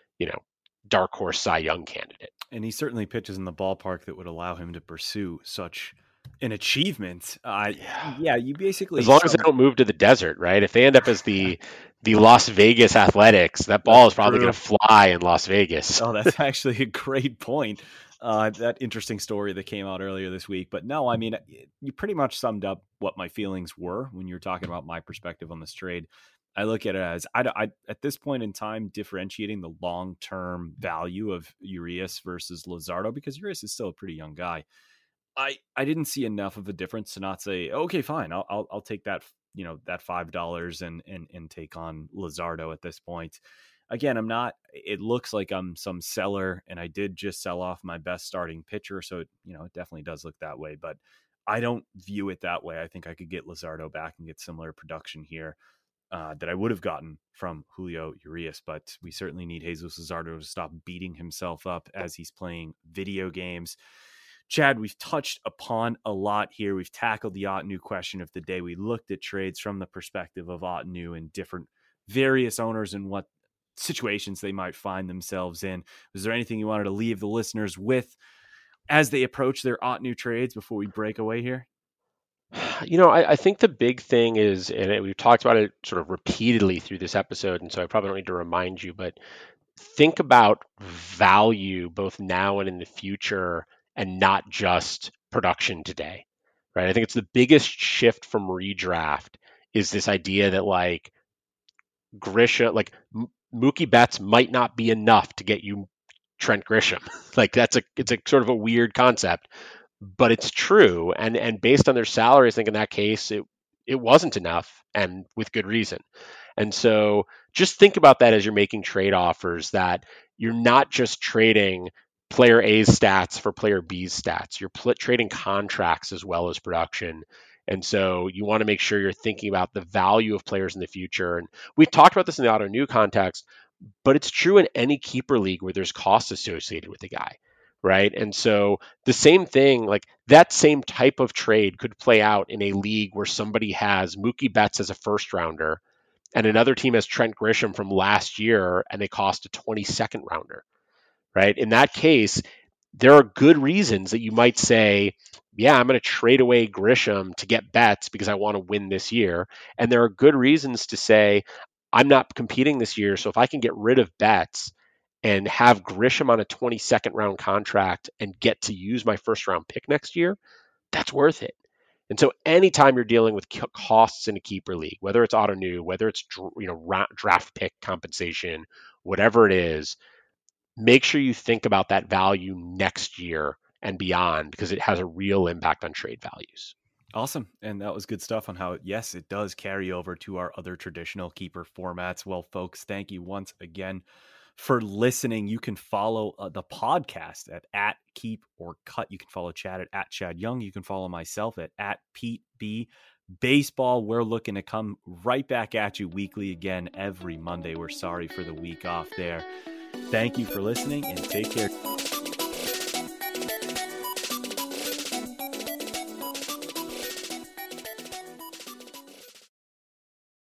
dark horse Cy Young candidate. And he certainly pitches in the ballpark that would allow him to pursue such an achievement. You basically, as long as they don't move to the desert, right? If they end up as the Las Vegas Athletics, that ball is probably going to fly in Las Vegas. Oh, that's actually a great point. That interesting story that came out earlier this week. But no, I mean, you pretty much summed up what my feelings were when you were talking about my perspective on this trade. I look at it as I at this point in time, differentiating the long-term value of Urias versus Luzardo, because Urias is still a pretty young guy. I didn't see enough of a difference to not say, okay, fine, I'll take that, that $5 and take on Luzardo at this point. Again, it looks like I'm some seller, and I did just sell off my best starting pitcher. So, it definitely does look that way, but I don't view it that way. I think I could get Luzardo back and get similar production here that I would have gotten from Julio Urias, but we certainly need Jesus Luzardo to stop beating himself up as he's playing video games. Chad, we've touched upon a lot here. We've tackled the Ottoneu question of the day. We looked at trades from the perspective of Ottoneu and different various owners and what situations they might find themselves in. Was there anything you wanted to leave the listeners with as they approach their Ottoneu trades before we break away here? I think the big thing is, and we've talked about it sort of repeatedly through this episode, and so I probably don't need to remind you, but think about value both now and in the future, and not just production today, right? I think it's the biggest shift from redraft is this idea that like Grisham, like Mookie Betts might not be enough to get you Trent Grisham. Like it's a sort of a weird concept, but it's true. And based on their salaries, I think in that case, it wasn't enough, and with good reason. And so just think about that as you're making trade offers, that you're not just trading player A's stats for player B's stats. You're trading contracts as well as production. And so you want to make sure you're thinking about the value of players in the future. And we've talked about this in the Ottoneu context, but it's true in any keeper league where there's costs associated with the guy, right? And so the same thing, like that same type of trade could play out in a league where somebody has Mookie Betts as a first rounder and another team has Trent Grisham from last year and they cost a 22nd rounder, right? In that case, there are good reasons that you might say, yeah, I'm going to trade away Grisham to get Betts because I want to win this year. And there are good reasons to say, I'm not competing this year, so if I can get rid of Betts and have Grisham on a 22nd round contract and get to use my first round pick next year, that's worth it. And so anytime you're dealing with costs in a keeper league, whether it's Ottoneu, whether it's draft pick compensation, whatever it is, make sure you think about that value next year and beyond, because it has a real impact on trade values. Awesome. And that was good stuff on how, yes, it does carry over to our other traditional keeper formats. Well, folks, thank you once again for listening. You can follow the podcast at Keep or Cut. You can follow Chad at Chad Young. You can follow myself at Pete B Baseball. We're looking to come right back at you weekly again every Monday. We're sorry for the week off there. Thank you for listening and take care.